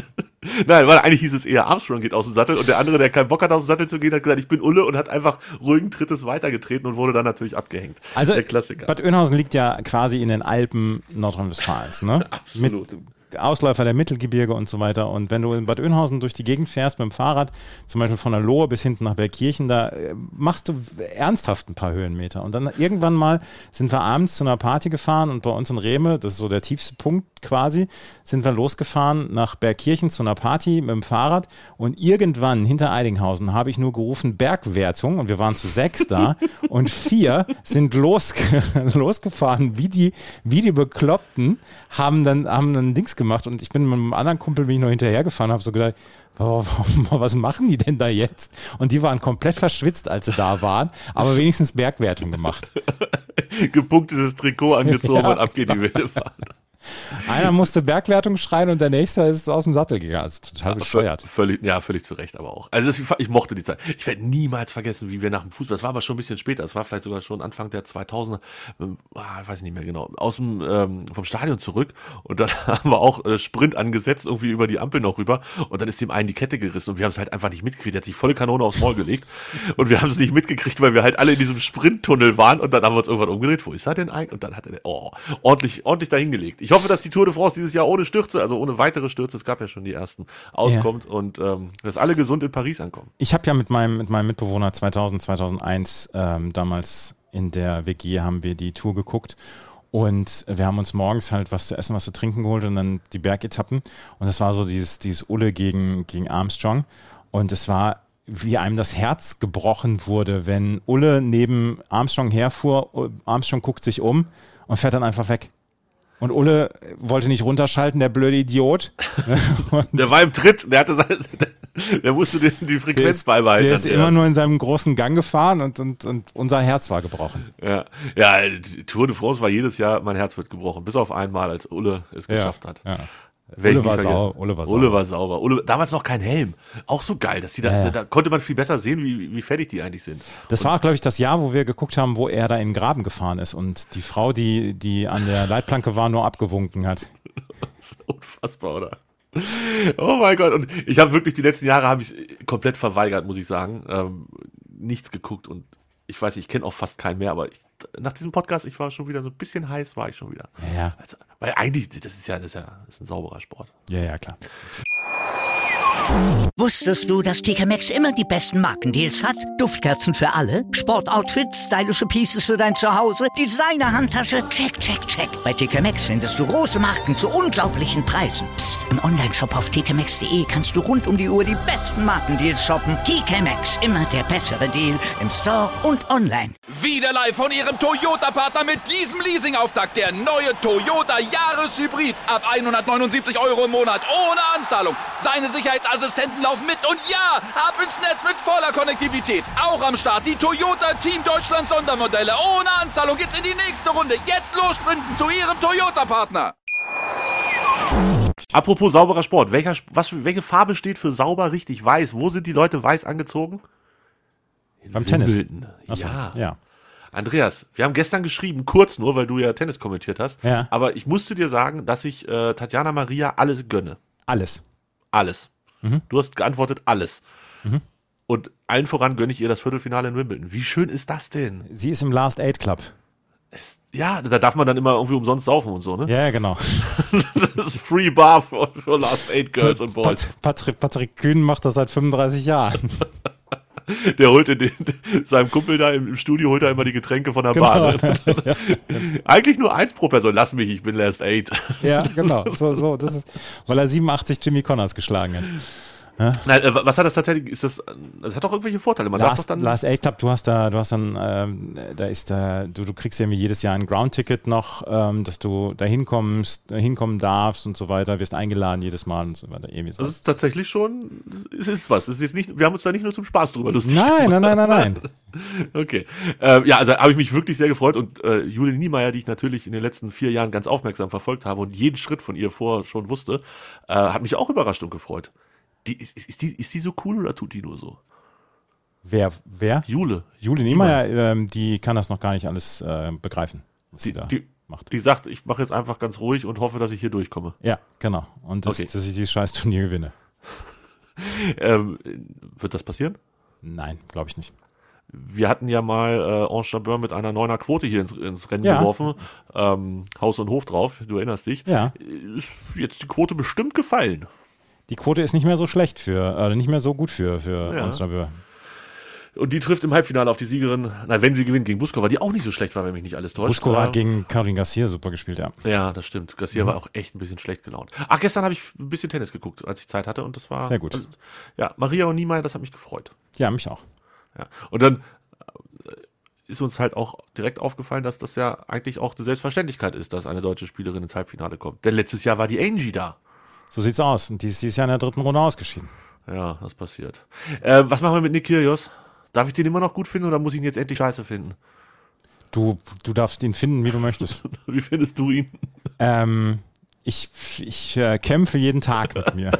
S7: nein, weil eigentlich hieß es eher, Armstrong geht aus dem Sattel. Und der andere, der keinen Bock hat, aus dem Sattel zu gehen, hat gesagt, ich bin Ulle und hat einfach ruhigen Trittes weitergetreten und wurde dann natürlich abgehängt.
S6: Also
S7: der Klassiker.
S6: Bad Oeynhausen liegt ja quasi in den Alpen Nordrhein-Westfalens, ne?
S7: Absolut.
S6: Mit Ausläufer der Mittelgebirge und so weiter. Und wenn du in Bad Oeynhausen durch die Gegend fährst mit dem Fahrrad, zum Beispiel von der Lohe bis hinten nach Bergkirchen, da äh, machst du ernsthaft ein paar Höhenmeter. Und dann irgendwann mal sind wir abends zu einer Party gefahren und bei uns in Rehme, das ist so der tiefste Punkt quasi, sind wir losgefahren nach Bergkirchen zu einer Party mit dem Fahrrad und irgendwann hinter Eidinghausen habe ich nur gerufen Bergwertung und wir waren zu sechs da und vier sind losge losgefahren wie die, wie die Bekloppten, haben dann, haben dann Dings gemacht und ich bin mit einem anderen Kumpel bin ich noch hinterhergefahren, habe so gedacht, oh, was machen die denn da jetzt? Und die waren komplett verschwitzt, als sie da waren, aber wenigstens Bergwertung gemacht.
S7: Gepunktetes Trikot angezogen
S6: Ja,
S7: und ab geht die wilde Fahrt.
S6: Einer musste Bergwertung schreien und der nächste ist aus dem Sattel gegangen. Das ist total bescheuert.
S7: Völlig, ja, völlig zu Recht, aber auch. Also das, ich mochte die Zeit. Ich werde niemals vergessen, wie wir nach dem Fußball, das war aber schon ein bisschen später, das war vielleicht sogar schon Anfang der zweitausender, ähm, ah, ich weiß nicht mehr genau, aus dem, ähm, vom Stadion zurück und dann haben wir auch äh, Sprint angesetzt, irgendwie über die Ampel noch rüber und dann ist dem einen die Kette gerissen und wir haben es halt einfach nicht mitgekriegt. Der hat sich volle Kanone aufs Maul gelegt und wir haben es nicht mitgekriegt, weil wir halt alle in diesem Sprinttunnel waren und dann haben wir uns irgendwann umgedreht. Wo ist er denn eigentlich? Und dann hat er, oh, ordentlich, ordentlich dahingelegt. Ich hoffe, dass die Tour de France dieses Jahr ohne Stürze, also ohne weitere Stürze, es gab ja schon die ersten, auskommt ja. und ähm, dass alle gesund in Paris ankommen.
S6: Ich habe ja mit meinem, mit meinem Mitbewohner zweitausend, zweitausendeins ähm, damals in der W G haben wir die Tour geguckt und wir haben uns morgens halt was zu essen, was zu trinken geholt und dann die Bergetappen und das war so dieses, dieses Ulle gegen, gegen Armstrong und es war wie einem das Herz gebrochen wurde, wenn Ulle neben Armstrong herfuhr. Armstrong guckt sich um und fährt dann einfach weg. Und Ulle wollte nicht runterschalten, der blöde Idiot.
S7: Der war im Tritt, der hatte seine, der musste die, die Frequenz
S6: der ist,
S7: beibehalten.
S6: Der ist ja. immer nur in seinem großen Gang gefahren und, und, und unser Herz war gebrochen.
S7: Ja. ja, die Tour de France war jedes Jahr, mein Herz wird gebrochen, bis auf einmal, als Ulle es geschafft
S6: ja,
S7: hat.
S6: Ja.
S7: Ulle
S6: war, sau, Ulle war sauber.
S7: Ulle war sauber. Ulle, damals noch kein Helm. Auch so geil, dass die da, ja, ja. da konnte man viel besser sehen, wie, wie fertig die eigentlich sind.
S6: Das und war, glaube ich, das Jahr, wo wir geguckt haben, wo er da in den Graben gefahren ist und die Frau, die, die an der Leitplanke war, nur abgewunken hat.
S7: Das ist unfassbar, oder? Oh mein Gott. Und ich habe wirklich die letzten Jahre habe ich komplett verweigert, muss ich sagen. Ähm, nichts geguckt und ich weiß, ich kenne auch fast keinen mehr, aber ich, nach diesem Podcast, ich war schon wieder so ein bisschen heiß, war ich schon wieder.
S6: Ja, ja.
S7: Also, weil eigentlich, das ist ja, das ist ja das ist ein sauberer Sport.
S6: Ja, ja, klar.
S1: Wusstest du, dass T K Maxx immer die besten Markendeals hat? Duftkerzen für alle, Sportoutfits, stylische Pieces für dein Zuhause, Designer-Handtasche, check, check, check. Bei T K Maxx findest du große Marken zu unglaublichen Preisen. Psst. Im Onlineshop auf t k maxx punkt d e kannst du rund um die Uhr die besten Markendeals shoppen. T K Maxx, immer der bessere Deal im Store und online.
S2: Wieder live von ihrem Toyota-Partner mit diesem Leasing-Auftakt. Der neue Toyota Jahreshybrid. Ab hundertneunundsiebzig Euro im Monat ohne Anzahlung. Seine Sicherheitsassistenten laufen mit und ja, ab ins Netz mit voller Konnektivität. Auch am Start die Toyota Team Deutschland Sondermodelle. Ohne Anzahlung geht's in die nächste Runde. Jetzt los sprinten zu ihrem Toyota-Partner.
S7: Apropos sauberer Sport. Welcher, was, welche Farbe steht für sauber richtig weiß? Wo sind die Leute weiß angezogen?
S6: In Beim Wimbledon.
S7: Tennis. Achso,
S6: ja. ja.
S7: Andreas, wir haben gestern geschrieben, kurz nur, weil du ja Tennis kommentiert hast.
S6: Ja.
S7: Aber ich musste dir sagen, dass ich äh, Tatjana Maria alles gönne.
S6: Alles.
S7: Alles. Mhm. Du hast geantwortet, alles.
S6: Mhm.
S7: Und allen voran gönne ich ihr das Viertelfinale in Wimbledon. Wie schön ist das denn?
S6: Sie ist im Last Eight Club.
S7: Es, ja, da darf man dann immer irgendwie umsonst saufen und so, ne?
S6: Ja, genau.
S7: Das ist Free Bar für, für Last Eight Girls und Boys.
S6: Patrick, Patrick Kühn macht das seit fünfunddreißig Jahren.
S7: Der holt in den, seinem Kumpel da im, im Studio, holt er immer die Getränke von der genau. Bar. Ne? Ja. Eigentlich nur eins pro Person. Lass mich, ich bin Last Eight.
S6: Ja, genau. So, so, das ist, weil er siebenundachtzig Jimmy Connors geschlagen hat. Ja?
S7: Nein, äh, was hat das tatsächlich? Ist das? Das hat doch irgendwelche Vorteile. Man
S6: Last,
S7: darf doch dann.
S6: Last Eight Club, du hast da, du hast dann, ähm, da ist da, du, du kriegst ja jedes Jahr ein Ground-Ticket noch, ähm, dass du da hinkommst, hinkommen darfst und so weiter, wirst eingeladen jedes Mal und so weiter. Irgendwie so.
S7: Das ist tatsächlich schon, es ist was. Es ist jetzt nicht, wir haben uns da nicht nur zum Spaß drüber lustig
S6: Nein, nein, nein, nein, nein.
S7: Okay. Ähm, ja, also habe ich mich wirklich sehr gefreut und äh, Julie Niemeyer, die ich natürlich in den letzten vier Jahren ganz aufmerksam verfolgt habe und jeden Schritt von ihr vorher schon wusste, äh, hat mich auch überrascht und gefreut. Die, ist, ist, die, ist die so cool oder tut die nur so?
S6: Wer? Wer?
S7: Jule.
S6: Jule Niemeyer, ähm, die kann das noch gar nicht alles äh, begreifen, was
S7: die,
S6: sie da
S7: die,
S6: macht.
S7: Die sagt, ich mache jetzt einfach ganz ruhig und hoffe, dass ich hier durchkomme.
S6: Ja, genau. Und das,
S7: okay.
S6: dass ich dieses scheiß Turnier gewinne.
S7: ähm, wird das passieren?
S6: Nein, glaube ich nicht.
S7: Wir hatten ja mal äh, Ange Jabeur mit einer neuner Quote hier ins, ins Rennen
S6: ja.
S7: geworfen. Ähm, Haus und Hof drauf, du erinnerst dich.
S6: Ja.
S7: Ist jetzt die Quote bestimmt gefallen.
S6: Die Quote ist nicht mehr so schlecht für, äh, nicht mehr so gut für, für
S7: ja.
S6: Ange Jabeur.
S7: Und die trifft im Halbfinale auf die Siegerin, na, wenn sie gewinnt, gegen Buskova, die auch nicht so schlecht war, wenn mich nicht alles täuscht.
S6: Buskova hat gegen Caroline Garcia super gespielt, ja.
S7: Ja, das stimmt. Garcia mhm. war auch echt ein bisschen schlecht gelaunt. Ach, gestern habe ich ein bisschen Tennis geguckt, als ich Zeit hatte und das war...
S6: Sehr gut.
S7: Also, ja, Maria und Niemeyer, das hat mich gefreut.
S6: Ja, mich auch.
S7: Ja. Und dann ist uns halt auch direkt aufgefallen, dass das ja eigentlich auch eine Selbstverständlichkeit ist, dass eine deutsche Spielerin ins Halbfinale kommt. Denn letztes Jahr war die Angie da.
S6: So sieht's aus. Und die ist dieses Jahr in der dritten Runde ausgeschieden.
S7: Ja, das passiert. Äh, was machen wir mit Nick Kyrgios? Darf ich den immer noch gut finden oder muss ich ihn jetzt endlich scheiße finden?
S6: Du, du darfst ihn finden, wie du möchtest.
S7: Wie findest du ihn?
S6: Ähm, ich ich äh, kämpfe jeden Tag mit mir.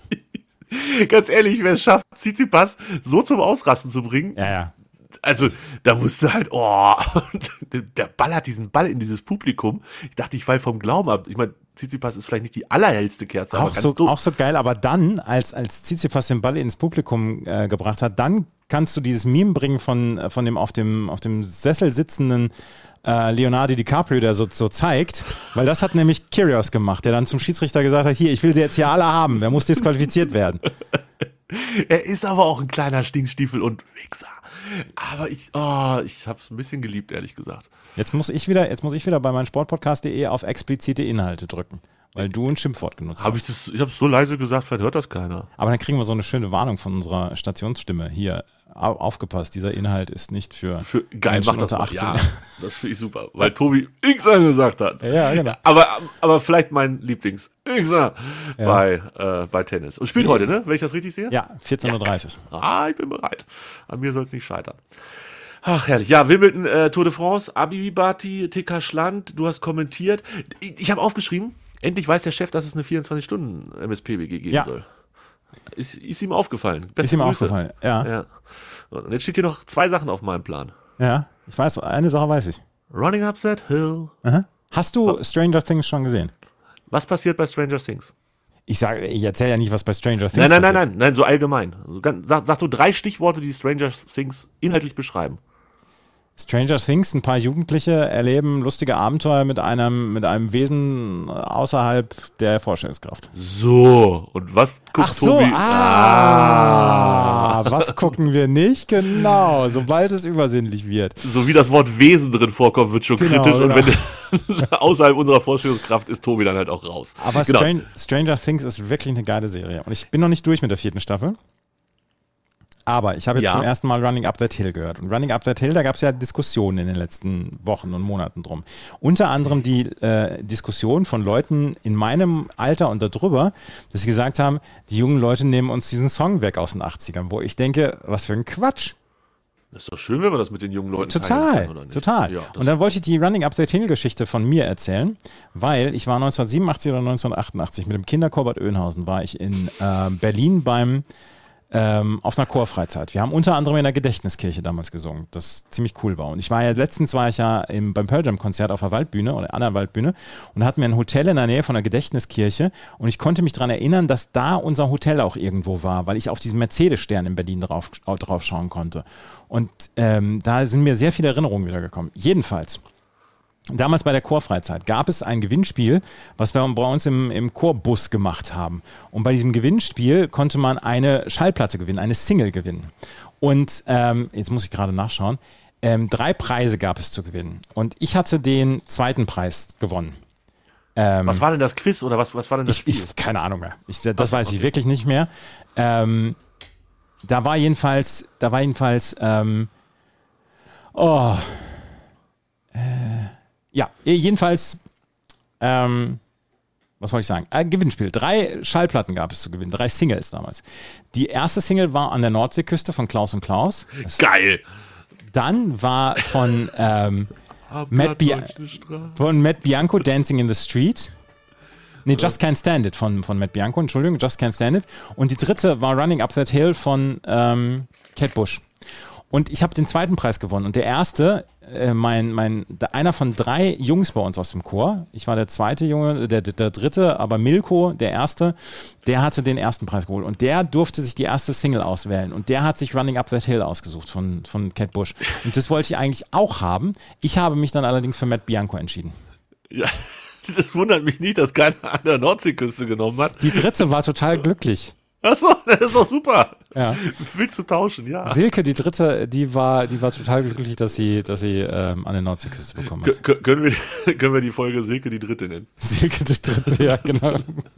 S7: Ganz ehrlich, wer es schafft, Tsitsipas so zum Ausrasten zu bringen,
S6: ja, ja.
S7: Also, da musste halt, oh, der ballert diesen Ball in dieses Publikum. Ich dachte, ich fall vom Glauben ab. Ich meine, Tsitsipas ist vielleicht nicht die allerhellste Kerze, aber
S6: auch so, auch so geil, aber dann, als, als Tsitsipas den Ball ins Publikum äh, gebracht hat, dann kannst du dieses Meme bringen von, von dem auf dem, auf dem Sessel sitzenden äh, Leonardo DiCaprio, der so, so zeigt, weil das hat nämlich Kyrgios gemacht, der dann zum Schiedsrichter gesagt hat, hier, ich will sie jetzt hier alle haben, wer muss disqualifiziert werden?
S7: Er ist aber auch ein kleiner Stinkstiefel und Wichser. Aber ich, oh, ich habe es ein bisschen geliebt, ehrlich gesagt.
S6: Jetzt muss ich wieder, jetzt muss ich wieder bei meinem Sportpodcast punkt de auf explizite Inhalte drücken. weil du ein Schimpfwort genutzt
S7: Hab
S6: hast.
S7: ich das, ich habe es so leise gesagt, vielleicht hört das keiner.
S6: Aber dann kriegen wir so eine schöne Warnung von unserer Stationsstimme. Hier, au- aufgepasst, dieser Inhalt ist nicht für,
S7: Für, geil,
S6: Menschen
S7: mach das
S6: unter
S7: mal.
S6: achtzehn.
S7: Ja, das finde ich super, weil Tobi Xer gesagt hat.
S6: Ja, genau.
S7: Aber, aber vielleicht mein Lieblings Xer
S6: Ja.
S7: bei, äh, bei Tennis. Und spielt heute, ne? Wenn ich das richtig sehe?
S6: Ja, vierzehn Uhr dreißig.
S7: Ah, ich bin bereit. An mir soll es nicht scheitern. Ach, herrlich. Ja, Wimbledon, äh, Tour de France, Abibati, T K Schland, du hast kommentiert. Ich, ich habe aufgeschrieben, endlich weiß der Chef, dass es eine vierundzwanzig-Stunden-M S P W G geben
S6: Ja.
S7: soll. Ist, ist ihm aufgefallen. Beste
S6: Ist ihm
S7: Grüße.
S6: aufgefallen, ja.
S7: Ja. Und jetzt steht hier noch zwei Sachen auf meinem Plan.
S6: Ja, ich weiß, eine Sache weiß ich.
S7: Running up that hill.
S6: Aha. Hast du Stranger Things schon gesehen?
S7: Was passiert bei Stranger Things?
S6: Ich sage, ich erzähle ja nicht, was bei Stranger Things
S7: Nein, nein, nein,
S6: passiert.
S7: nein, nein, so allgemein. Also ganz, sag, sag du drei Stichworte, die Stranger Things inhaltlich beschreiben.
S6: Stranger Things, ein paar Jugendliche erleben lustige Abenteuer mit einem, mit einem Wesen außerhalb der Vorstellungskraft.
S7: So, und was guckt
S6: Ach so,
S7: Tobi?
S6: ah, was gucken wir nicht? Genau, sobald es übersinnlich wird.
S7: So wie das Wort Wesen drin vorkommt, wird schon
S6: Genau,
S7: kritisch. Und
S6: genau.
S7: wenn außerhalb unserer Vorstellungskraft ist Tobi dann halt auch raus.
S6: Aber
S7: Genau.
S6: Stran- Stranger Things ist wirklich eine geile Serie. Und ich bin noch nicht durch mit der vierten Staffel. Aber ich habe jetzt
S7: Ja.
S6: zum ersten Mal Running Up That Hill gehört. Und Running Up That Hill, da gab es ja Diskussionen in den letzten Wochen und Monaten drum. Unter anderem die äh, Diskussion von Leuten in meinem Alter und darüber, dass sie gesagt haben, die jungen Leute nehmen uns diesen Song weg aus den achtzigern. Wo ich denke, was für ein Quatsch.
S7: Das ist doch schön, wenn wir das mit den jungen Leuten teilen
S6: Total,
S7: können, oder nicht?
S6: total.
S7: Ja, das
S6: und dann wollte ich die Running Up That Hill-Geschichte von mir erzählen, weil ich war neunzehnhundertsiebenundachtzig oder neunzehnhundertachtundachtzig mit dem Kinderchor Bad Oeynhausen, war ich in äh, Berlin beim ähm, auf einer Chorfreizeit. Wir haben unter anderem in der Gedächtniskirche damals gesungen, das ziemlich cool war. Und ich war ja, letztens war ich ja im, beim Pearl Jam Konzert auf der Waldbühne oder einer Waldbühne und hatten wir ein Hotel in der Nähe von der Gedächtniskirche und ich konnte mich daran erinnern, dass da unser Hotel auch irgendwo war, weil ich auf diesen Mercedes-Stern in Berlin drauf, drauf schauen konnte. Und ähm, da sind mir sehr viele Erinnerungen wiedergekommen. Jedenfalls, damals bei der Chorfreizeit gab es ein Gewinnspiel, was wir bei uns im, im Chorbus gemacht haben. Und bei diesem Gewinnspiel konnte man eine Schallplatte gewinnen, eine Single gewinnen. Und ähm, jetzt muss ich gerade nachschauen. Ähm, drei Preise gab es zu gewinnen. Und ich hatte den zweiten Preis gewonnen. Ähm,
S7: Was war denn das Quiz oder was, was war denn das
S6: ich,
S7: Spiel?
S6: ich, keine Ahnung mehr. Ich, das weiß ich
S7: okay.
S6: wirklich nicht mehr. Ähm, da war jedenfalls, da war jedenfalls, ähm, oh, äh, ja, jedenfalls, ähm, was wollte ich sagen? Ein Gewinnspiel. Drei Schallplatten gab es zu gewinnen, drei Singles damals. Die erste Single war an der Nordseeküste von Klaus und Klaus. Das,
S7: Geil!
S6: dann war von, ähm, Matt Bia- von Matt Bianco, Dancing in the Street. Nee, Just Can't Stand It von, von Matt Bianco, Entschuldigung, Just Can't Stand It. Und die dritte war Running Up That Hill von ähm, Kate Bush. Und ich habe den zweiten Preis gewonnen. Und der erste, äh, mein, mein, der, einer von drei Jungs bei uns aus dem Chor, ich war der zweite Junge, der, der dritte, aber Milko, der erste, der hatte den ersten Preis geholt. Und der durfte sich die erste Single auswählen. Und der hat sich Running Up That Hill ausgesucht von, von Kate Bush. Und das wollte ich eigentlich auch haben. Ich habe mich dann allerdings für Matt Bianco entschieden.
S7: Ja, das wundert mich nicht, dass keiner an der Nordseeküste genommen hat.
S6: Die dritte war total glücklich.
S7: Achso, das ist doch super.
S6: Ja.
S7: Willst du tauschen, ja.
S6: Silke, die dritte, die war, die war total glücklich, dass sie, dass sie ähm, an der Nordseeküste bekommen
S7: K
S6: hat.
S7: k- können, wir, können wir die Folge Silke die dritte nennen?
S6: Silke, die dritte, ja, genau.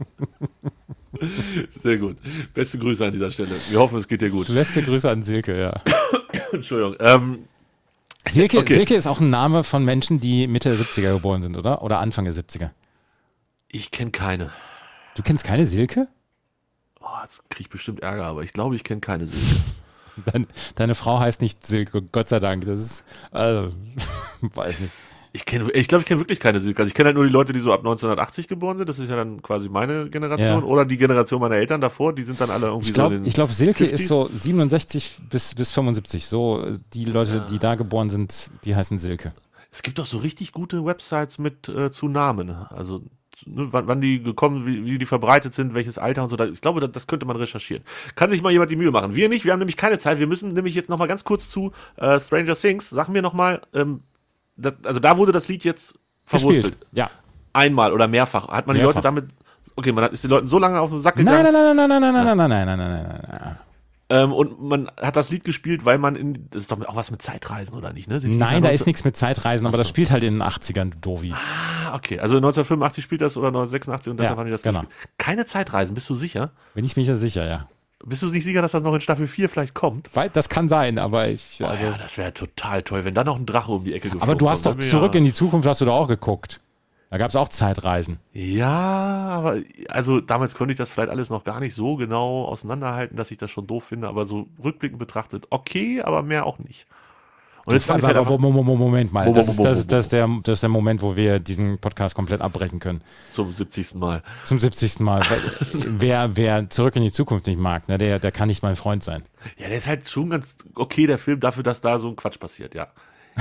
S7: Sehr gut. Beste Grüße an dieser Stelle. Wir hoffen, es geht dir gut.
S6: Beste Grüße an Silke, ja.
S7: Entschuldigung. Ähm,
S6: Silke,
S7: Okay.
S6: Silke ist auch ein Name von Menschen, die Mitte der siebziger geboren sind, oder? Oder Anfang der siebziger.
S7: ich kenne keine.
S6: Du kennst keine Silke?
S7: Oh, jetzt krieg ich bestimmt Ärger, aber ich glaube, ich kenne keine Silke.
S6: Dein, deine Frau heißt nicht Silke, Gott sei Dank. Das ist, also, weiß nicht.
S7: Ich kenne, ich glaube, ich kenne wirklich keine Silke. Also ich kenne halt nur die Leute, die so ab neunzehnhundertachtzig geboren sind. Das ist ja dann quasi meine Generation.
S6: Ja.
S7: Oder die Generation meiner Eltern davor. Die sind dann alle irgendwie
S6: Ich glaube,
S7: so in den
S6: ich glaub, Silke
S7: fünfziger.
S6: ist so siebenundsechzig bis, bis fünfundsiebzig. So, die Leute, die da geboren sind, die heißen Silke.
S7: Es gibt doch so richtig gute Websites mit äh, zu Namen. Also ne, wann, wann die gekommen, wie, wie die verbreitet sind, welches Alter und so. Da, ich glaube, das, das könnte man recherchieren. Kann sich mal jemand die Mühe machen. Wir nicht, wir haben nämlich keine Zeit. Wir müssen nämlich jetzt nochmal ganz kurz zu äh, Stranger Things. Sag mir nochmal, ähm, das, also da wurde das Lied jetzt verwurstelt.
S6: Gespielt. Ja.
S7: Einmal oder mehrfach. Hat man die
S6: Mehrfach.
S7: Leute damit, okay, man hat, ist den Leuten so lange auf den Sack
S6: Nein,
S7: gegangen.
S6: nein, nein, nein, nein, nein, nein, nein, nein, nein, nein, nein, nein, nein.
S7: Ähm, und man hat das Lied gespielt, weil man in, das ist doch auch was mit Zeitreisen, oder nicht? Ne?
S6: Nein, da ist nichts mit Zeitreisen, aber das spielt halt in den achtzigern, du Dovi.
S7: Ah, okay. Also neunzehnhundertfünfundachtzig spielt das oder neunzehnhundertsechsundachtzig und deshalb
S6: Ja,
S7: haben die das
S6: genau.
S7: gespielt. Keine Zeitreisen, bist du sicher?
S6: Bin ich mir ja sicher, ja.
S7: Bist du nicht sicher, dass das noch in Staffel vier vielleicht kommt?
S6: Weil, das kann sein, aber ich,
S7: Oh,
S6: also.
S7: ja, das wäre total toll, wenn da noch ein Drache um die Ecke geflogen
S6: Aber du hast doch
S7: kommt.
S6: zurück
S7: ja.
S6: in die Zukunft, hast du doch auch geguckt. Da gab es auch Zeitreisen.
S7: Ja, aber also damals konnte ich das vielleicht alles noch gar nicht so genau auseinanderhalten, dass ich das schon doof finde, aber so rückblickend betrachtet, okay, aber mehr auch nicht. Und jetzt fand ich halt
S6: aber,
S7: einfach
S6: Moment mal,
S7: Mo-
S6: das
S7: mo-
S6: ist,
S7: mo-
S6: das,
S7: mo-
S6: ist, das, ist der, das ist der Moment, wo wir diesen Podcast komplett abbrechen können.
S7: zum siebzigsten Mal.
S6: Zum siebzigsten Mal. Weil, wer, wer zurück in die Zukunft nicht mag, ne, der, der kann nicht mein Freund sein.
S7: Ja, der ist halt schon ganz okay, der Film, dafür, dass da so ein Quatsch passiert, ja.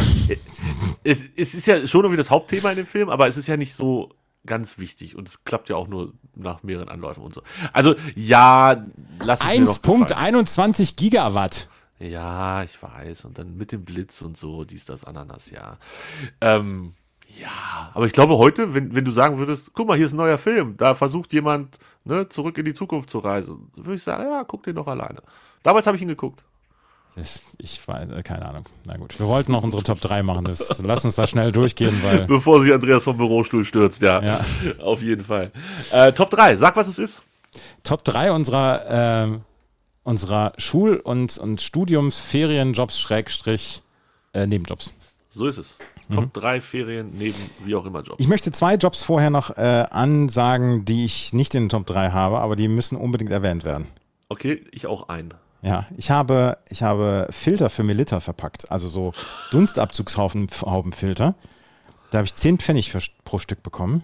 S7: es, es ist ja schon irgendwie das Hauptthema in dem Film, aber es ist ja nicht so ganz wichtig und es klappt ja auch nur nach mehreren Anläufen und so. Also, ja, lass es mir
S6: eins
S7: noch
S6: Komma
S7: gefallen.
S6: einundzwanzig Gigawatt.
S7: Ja, ich weiß. Und dann mit dem Blitz und so, dies, das, Ananas, ja. Ähm, ja, aber ich glaube heute, wenn, wenn du sagen würdest, guck mal, hier ist ein neuer Film, da versucht jemand, ne, zurück in die Zukunft zu reisen, würde ich sagen, ja, guck den doch alleine. Damals habe ich ihn geguckt.
S6: Das, ich weiß, keine Ahnung. Na gut, wir wollten noch unsere Top drei machen. Das, lass uns da schnell durchgehen, weil.
S7: Bevor sich Andreas vom Bürostuhl stürzt, ja.
S6: Ja.
S7: Auf jeden Fall. Äh, Top drei, sag, was es ist.
S6: Top drei unserer, äh, unserer Schul- und, und Studiums-Ferienjobs, Schrägstrich, äh, Nebenjobs.
S7: So ist es. Top drei Ferien neben wie auch immer Jobs.
S6: Ich möchte zwei Jobs vorher noch äh, ansagen, die ich nicht in den Top drei habe, aber die müssen unbedingt erwähnt werden.
S7: Okay, ich auch einen.
S6: Ja, ich habe, ich habe Filter für Melitta verpackt, also so Dunstabzugshaubenfilter. Da habe ich zehn Pfennig für, pro Stück bekommen.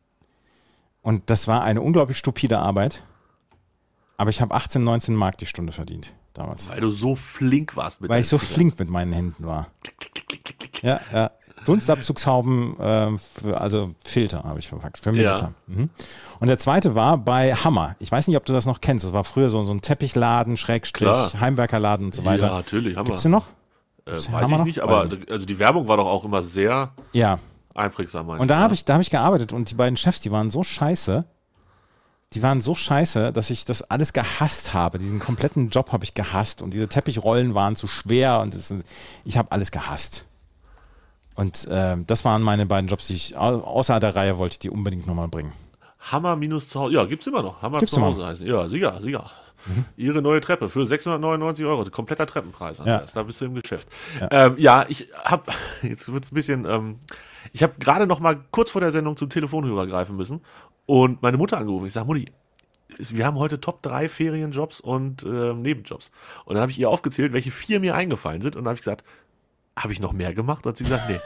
S6: Und das war eine unglaublich stupide Arbeit. Aber ich habe achtzehn, neunzehn Mark die Stunde verdient damals.
S7: Weil du so flink warst mit
S6: Weil ich so
S7: deinen Fingern.
S6: flink mit meinen Händen war. Ja, ja. Dunstabzugshauben, äh, für, also Filter habe ich verpackt, für Melitta.
S7: Ja.
S6: Mhm. Und der zweite war bei Hammer. Ich weiß nicht, ob du das noch kennst. Das war früher so, so ein Teppichladen, Schrägstrich,
S7: Klar.
S6: Heimwerkerladen und so weiter.
S7: Ja, natürlich, haben
S6: Gibt's
S7: wir.
S6: den noch?
S7: Äh,
S6: Gibt's den
S7: weiß
S6: Hammer
S7: ich
S6: noch?
S7: nicht, aber
S6: Weiß ich
S7: also die Werbung war doch auch immer sehr
S6: Ja.
S7: einprägsam. meine
S6: Und da
S7: ich,
S6: habe
S7: ja.
S6: ich, da habe ich gearbeitet und die beiden Chefs, die waren so scheiße. Die waren so scheiße, dass ich das alles gehasst habe. Diesen kompletten Job habe ich gehasst und diese Teppichrollen waren zu schwer und das, ich habe alles gehasst. Und äh, das waren meine beiden Jobs, die ich au- außer der Reihe wollte ich die unbedingt nochmal bringen.
S7: Hammer minus zu Hause. Ja, gibt's immer noch. Hammer
S6: Gibt's
S7: zu
S6: immer
S7: Hause heißen. Ja, sicher, sicher. Ihre neue Treppe für sechshundertneunundneunzig Euro. Kompletter Treppenpreis. Andreas. Da bist du im Geschäft. Ja, ähm, ja ich habe, jetzt wird's ein bisschen, ähm, ich habe gerade noch mal kurz vor der Sendung zum Telefonhörer greifen müssen und meine Mutter angerufen. Ich sage, Mutti, wir haben heute Top drei Ferienjobs und äh, Nebenjobs. Und dann habe ich ihr aufgezählt, welche vier mir eingefallen sind. Und dann habe ich gesagt, habe ich noch mehr gemacht? Und hat sie gesagt, nee.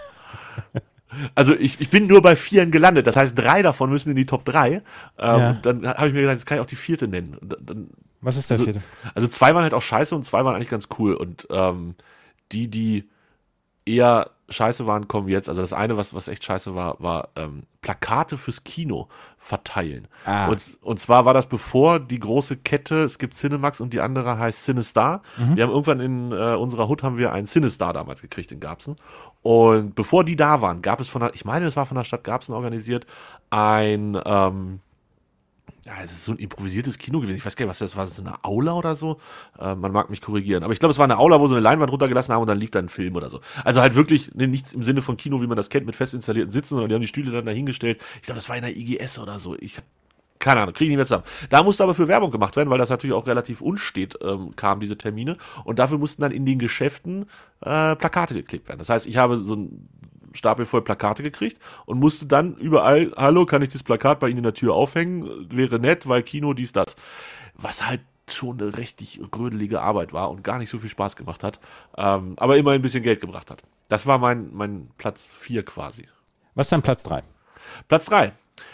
S7: Also ich, ich bin nur bei Vieren gelandet. Das heißt, drei davon müssen in die Top drei. Ähm,
S6: Ja.
S7: und dann habe ich mir gedacht, jetzt kann ich auch die vierte nennen. Und dann, dann,
S6: Was ist der
S7: also,
S6: vierte?
S7: also zwei waren halt auch scheiße und zwei waren eigentlich ganz cool. Und ähm, die, die eher scheiße waren, kommen jetzt. Also das eine, was, was echt scheiße war, war ähm, Plakate fürs Kino verteilen.
S6: Ah.
S7: Und, und zwar war das bevor die große Kette, es gibt Cinemax und die andere heißt Cinestar. Wir haben irgendwann in äh, unserer Hut haben wir einen Cinestar damals gekriegt in Garbsen. Und bevor die da waren, gab es von der, ich meine, es war von der Stadt Garbsen organisiert, ein ähm, ja, es ist so ein improvisiertes Kino gewesen. Ich weiß gar nicht, was das war, so eine Aula oder so. Äh, man mag mich korrigieren. Aber ich glaube, es war eine Aula, wo so eine Leinwand runtergelassen haben und dann lief da ein Film oder so. Also halt wirklich ne, nichts im Sinne von Kino, wie man das kennt, mit fest installierten Sitzen, sondern die haben die Stühle dann dahingestellt. Ich glaube, das war in der I G S oder so. Ich habe keine Ahnung, kriege ich nicht mehr zusammen. Da musste aber für Werbung gemacht werden, weil das natürlich auch relativ unstet ähm, kam, diese Termine. Und dafür mussten dann in den Geschäften äh, Plakate geklebt werden. Das heißt, ich habe so ein Stapel voll Plakate gekriegt und musste dann überall, hallo, kann ich das Plakat bei Ihnen in der Tür aufhängen? Wäre nett, weil Kino, dies, das. Was halt schon eine richtig grödelige Arbeit war und gar nicht so viel Spaß gemacht hat, ähm, aber immerhin ein bisschen Geld gebracht hat. Das war mein, mein Platz vier quasi.
S6: Was ist dein Platz drei?
S7: Platz drei.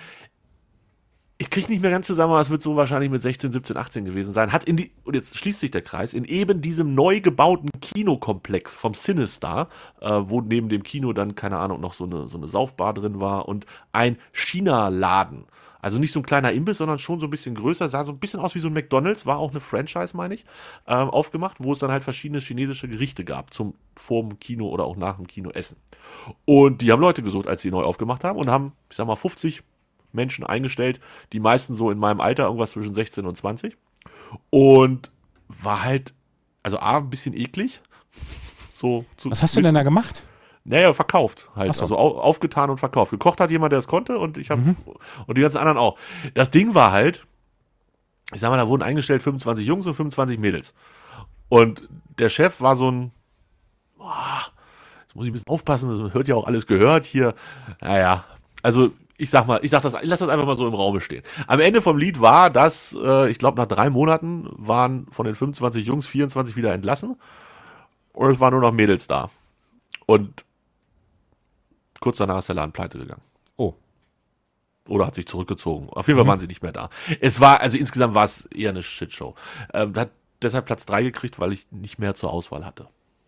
S7: Ich kriege nicht mehr ganz zusammen, aber es wird so wahrscheinlich mit sechzehn, siebzehn, achtzehn gewesen sein. Hat in die, und jetzt schließt sich der Kreis, in eben diesem neu gebauten Kinokomplex vom Cinestar, äh, wo neben dem Kino dann, keine Ahnung, noch so eine, so eine Saufbar drin war und ein China-Laden. Also nicht so ein kleiner Imbiss, sondern schon so ein bisschen größer, sah so ein bisschen aus wie so ein McDonald's, war auch eine Franchise, meine ich, ähm, aufgemacht, wo es dann halt verschiedene chinesische Gerichte gab, zum vorm Kino oder auch nach dem Kino essen. Und die haben Leute gesucht, als sie neu aufgemacht haben und haben, ich sag mal, fünfzig Menschen eingestellt, die meisten so in meinem Alter, irgendwas zwischen sechzehn und zwanzig. Und war halt, also A, ein bisschen eklig. So, zu
S6: Was hast du denn da gemacht?
S7: Naja, verkauft halt.
S6: Ach so.
S7: Also au- aufgetan und verkauft. Gekocht hat jemand, der es konnte und ich habe mhm. und die ganzen anderen auch. Das Ding war halt, ich sag mal, da wurden eingestellt fünfundzwanzig Jungs und fünfundzwanzig Mädels. Und der Chef war so ein, boah, jetzt muss ich ein bisschen aufpassen, das hört ja auch alles gehört hier. Naja, also ich sag mal, ich sag das, ich lass das einfach mal so im Raum stehen. Am Ende vom Lied war, dass, äh, ich glaube, nach drei Monaten waren von den fünfundzwanzig Jungs vierundzwanzig wieder entlassen und es waren nur noch Mädels da. Und kurz danach ist der Laden pleite gegangen.
S6: Oh.
S7: Oder hat sich zurückgezogen. Auf jeden Fall mhm. waren sie nicht mehr da. Es war, also insgesamt war es eher eine Shitshow. Ähm, hat deshalb Platz drei gekriegt, weil ich nicht mehr zur Auswahl hatte.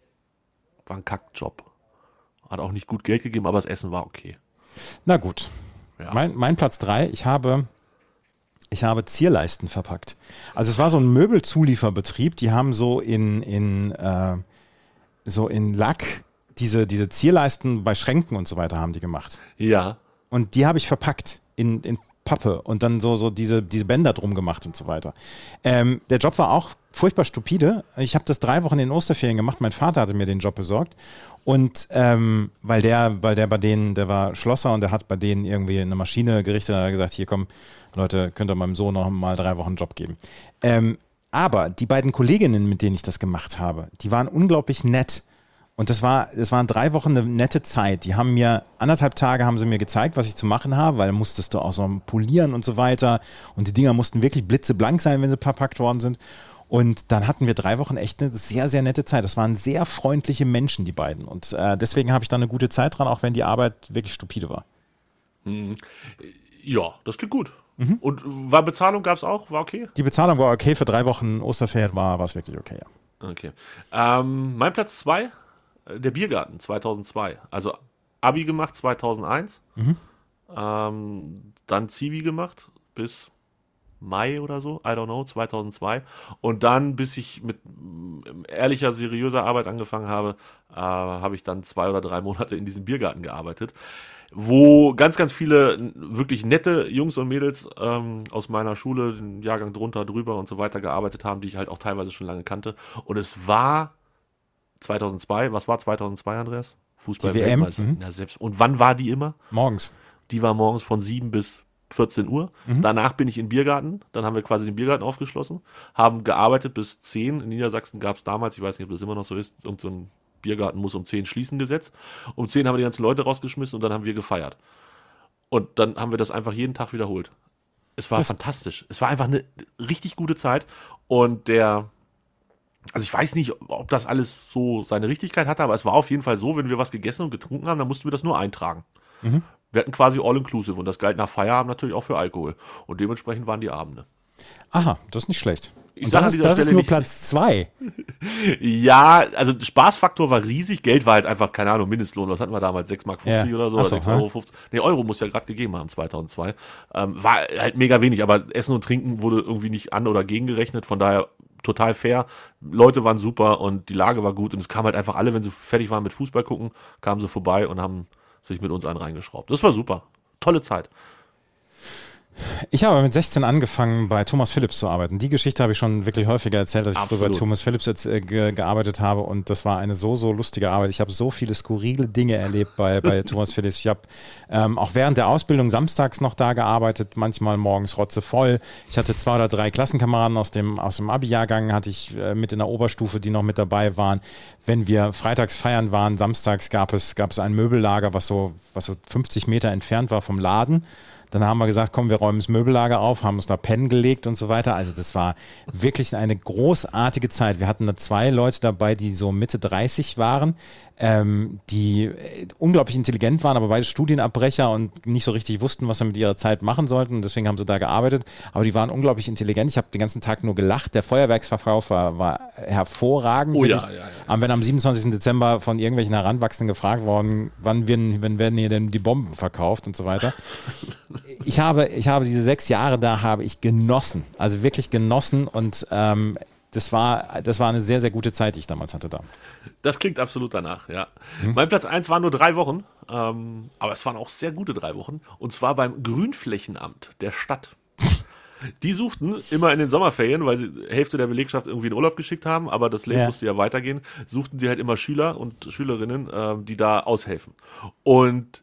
S7: War ein Kackjob. Hat auch nicht gut Geld gegeben, aber das Essen war okay.
S6: Na gut.
S7: Ja.
S6: Mein, mein Platz drei, ich habe, ich habe Zierleisten verpackt. Also es war so ein Möbelzulieferbetrieb, die haben so in, in, äh, so in Lack diese, diese Zierleisten bei Schränken und so weiter haben die gemacht.
S7: Ja.
S6: Und die habe ich verpackt in, in Pappe und dann so, so diese, diese Bänder drum gemacht und so weiter. Ähm, der Job war auch furchtbar stupide. Ich habe das drei Wochen in den Osterferien gemacht. Mein Vater hatte mir den Job besorgt. Und ähm, weil der, weil der bei denen, der war Schlosser und der hat bei denen irgendwie eine Maschine gerichtet und hat gesagt, hier komm, Leute, könnt ihr meinem Sohn noch mal drei Wochen Job geben. Ähm, aber die beiden Kolleginnen, mit denen ich das gemacht habe, die waren unglaublich nett. Und das war, das waren drei Wochen eine nette Zeit. Die haben mir, anderthalb Tage haben sie mir gezeigt, was ich zu machen habe, weil musstest du auch so polieren und so weiter. Und die Dinger mussten wirklich blitzeblank sein, wenn sie verpackt worden sind. Und dann hatten wir drei Wochen echt eine sehr, sehr nette Zeit. Das waren sehr freundliche Menschen, die beiden. Und äh, deswegen habe ich da eine gute Zeit dran, auch wenn die Arbeit wirklich stupide war.
S7: Mhm. Ja, das klingt gut. Mhm. Und war Bezahlung, gab es auch? War okay?
S6: Die Bezahlung war okay. Für drei Wochen Osterferien war es wirklich okay, ja.
S7: Okay. Ähm, mein Platz zwei, der Biergarten zweitausendzwei. Also Abi gemacht zweitausendeins. Mhm. Ähm, dann Zivi gemacht bis Mai oder so, I don't know, zweitausendzwei. Und dann, bis ich mit ehrlicher, seriöser Arbeit angefangen habe, äh, habe ich dann zwei oder drei Monate in diesem Biergarten gearbeitet, wo ganz, ganz viele wirklich nette Jungs und Mädels ähm, aus meiner Schule, den Jahrgang drunter, drüber und so weiter gearbeitet haben, die ich halt auch teilweise schon lange kannte. Und es war zweitausendzwei, was war zweitausendzwei, Andreas? Fußball-Weltmeister. Mhm. Ja, selbst. Und wann war die immer?
S6: Morgens.
S7: Die war morgens von sieben bis vierzehn Uhr. Mhm. Danach bin ich in den Biergarten. Dann haben wir quasi den Biergarten aufgeschlossen, haben gearbeitet bis zehn. In Niedersachsen gab es damals, ich weiß nicht, ob das immer noch so ist, irgend so ein Biergarten muss um zehn schließen Gesetz. Um zehn haben wir die ganzen Leute rausgeschmissen und dann haben wir gefeiert. Und dann haben wir das einfach jeden Tag wiederholt. Es war das fantastisch. Es war einfach eine richtig gute Zeit. Und der, also ich weiß nicht, ob das alles so seine Richtigkeit hatte, aber es war auf jeden Fall so, wenn wir was gegessen und getrunken haben, dann mussten wir das nur eintragen. Mhm. Wir hatten quasi All-Inclusive und das galt nach Feierabend natürlich auch für Alkohol. Und dementsprechend waren die Abende.
S6: Aha, das ist nicht schlecht.
S7: Ich
S6: und das ist, das ist nur Platz zwei.
S7: Ja, also Spaßfaktor war riesig. Geld war halt einfach, keine Ahnung, Mindestlohn. Was hatten wir damals? sechs Mark fünfzig ja. oder so? Oder
S6: so,
S7: sechs Euro fünfzig. Nee, Euro muss ja gerade gegeben haben, zweitausendzwei. Ähm, war halt mega wenig, aber Essen und Trinken wurde irgendwie nicht an- oder gegengerechnet. Von daher total fair. Leute waren super und die Lage war gut. Und es kamen halt einfach alle, wenn sie fertig waren mit Fußball gucken, kamen sie vorbei und haben sich mit uns einen reingeschraubt. Das war super. Tolle Zeit.
S6: Ich habe mit sechzehn angefangen, bei Thomas Philips zu arbeiten. Die Geschichte habe ich schon wirklich häufiger erzählt, dass ich früher bei Thomas Philips jetzt, äh, ge- gearbeitet habe und das war eine so, so lustige Arbeit. Ich habe so viele skurrile Dinge erlebt bei, bei Thomas Philips. Ich habe ähm, auch während der Ausbildung samstags noch da gearbeitet, manchmal morgens rotzevoll. Ich hatte zwei oder drei Klassenkameraden aus dem, aus dem Abi-Jahrgang, hatte ich äh, mit in der Oberstufe, die noch mit dabei waren. Wenn wir freitags feiern waren, samstags gab es, gab es ein Möbellager, was so, was so fünfzig Meter entfernt war vom Laden. Dann haben wir gesagt, komm, wir räumen das Möbellager auf, haben uns da Pennen gelegt und so weiter. Also das war wirklich eine großartige Zeit. Wir hatten da zwei Leute dabei, die so Mitte dreißig waren, ähm, die unglaublich intelligent waren, aber beide Studienabbrecher und nicht so richtig wussten, was sie mit ihrer Zeit machen sollten. Und deswegen haben sie da gearbeitet. Aber die waren unglaublich intelligent. Ich habe den ganzen Tag nur gelacht. Der Feuerwerksverkauf war, war hervorragend.
S7: Oh ja, ja, ja.
S6: Aber wenn am siebenundzwanzigsten Dezember von irgendwelchen Heranwachsenden gefragt worden, wann werden, wann werden hier denn die Bomben verkauft und so weiter. Ich habe, ich habe diese sechs Jahre da habe ich genossen, also wirklich genossen und ähm, das war, das war eine sehr, sehr gute Zeit, die ich damals hatte da.
S7: Das klingt absolut danach, ja. Hm. Mein Platz eins waren nur drei Wochen, ähm, aber es waren auch sehr gute drei Wochen und zwar beim Grünflächenamt der Stadt. Die suchten immer in den Sommerferien, weil sie Hälfte der Belegschaft irgendwie in Urlaub geschickt haben, aber das Leben
S6: Ja.
S7: musste ja weitergehen, suchten sie halt immer Schüler und Schülerinnen, ähm, die da aushelfen. Und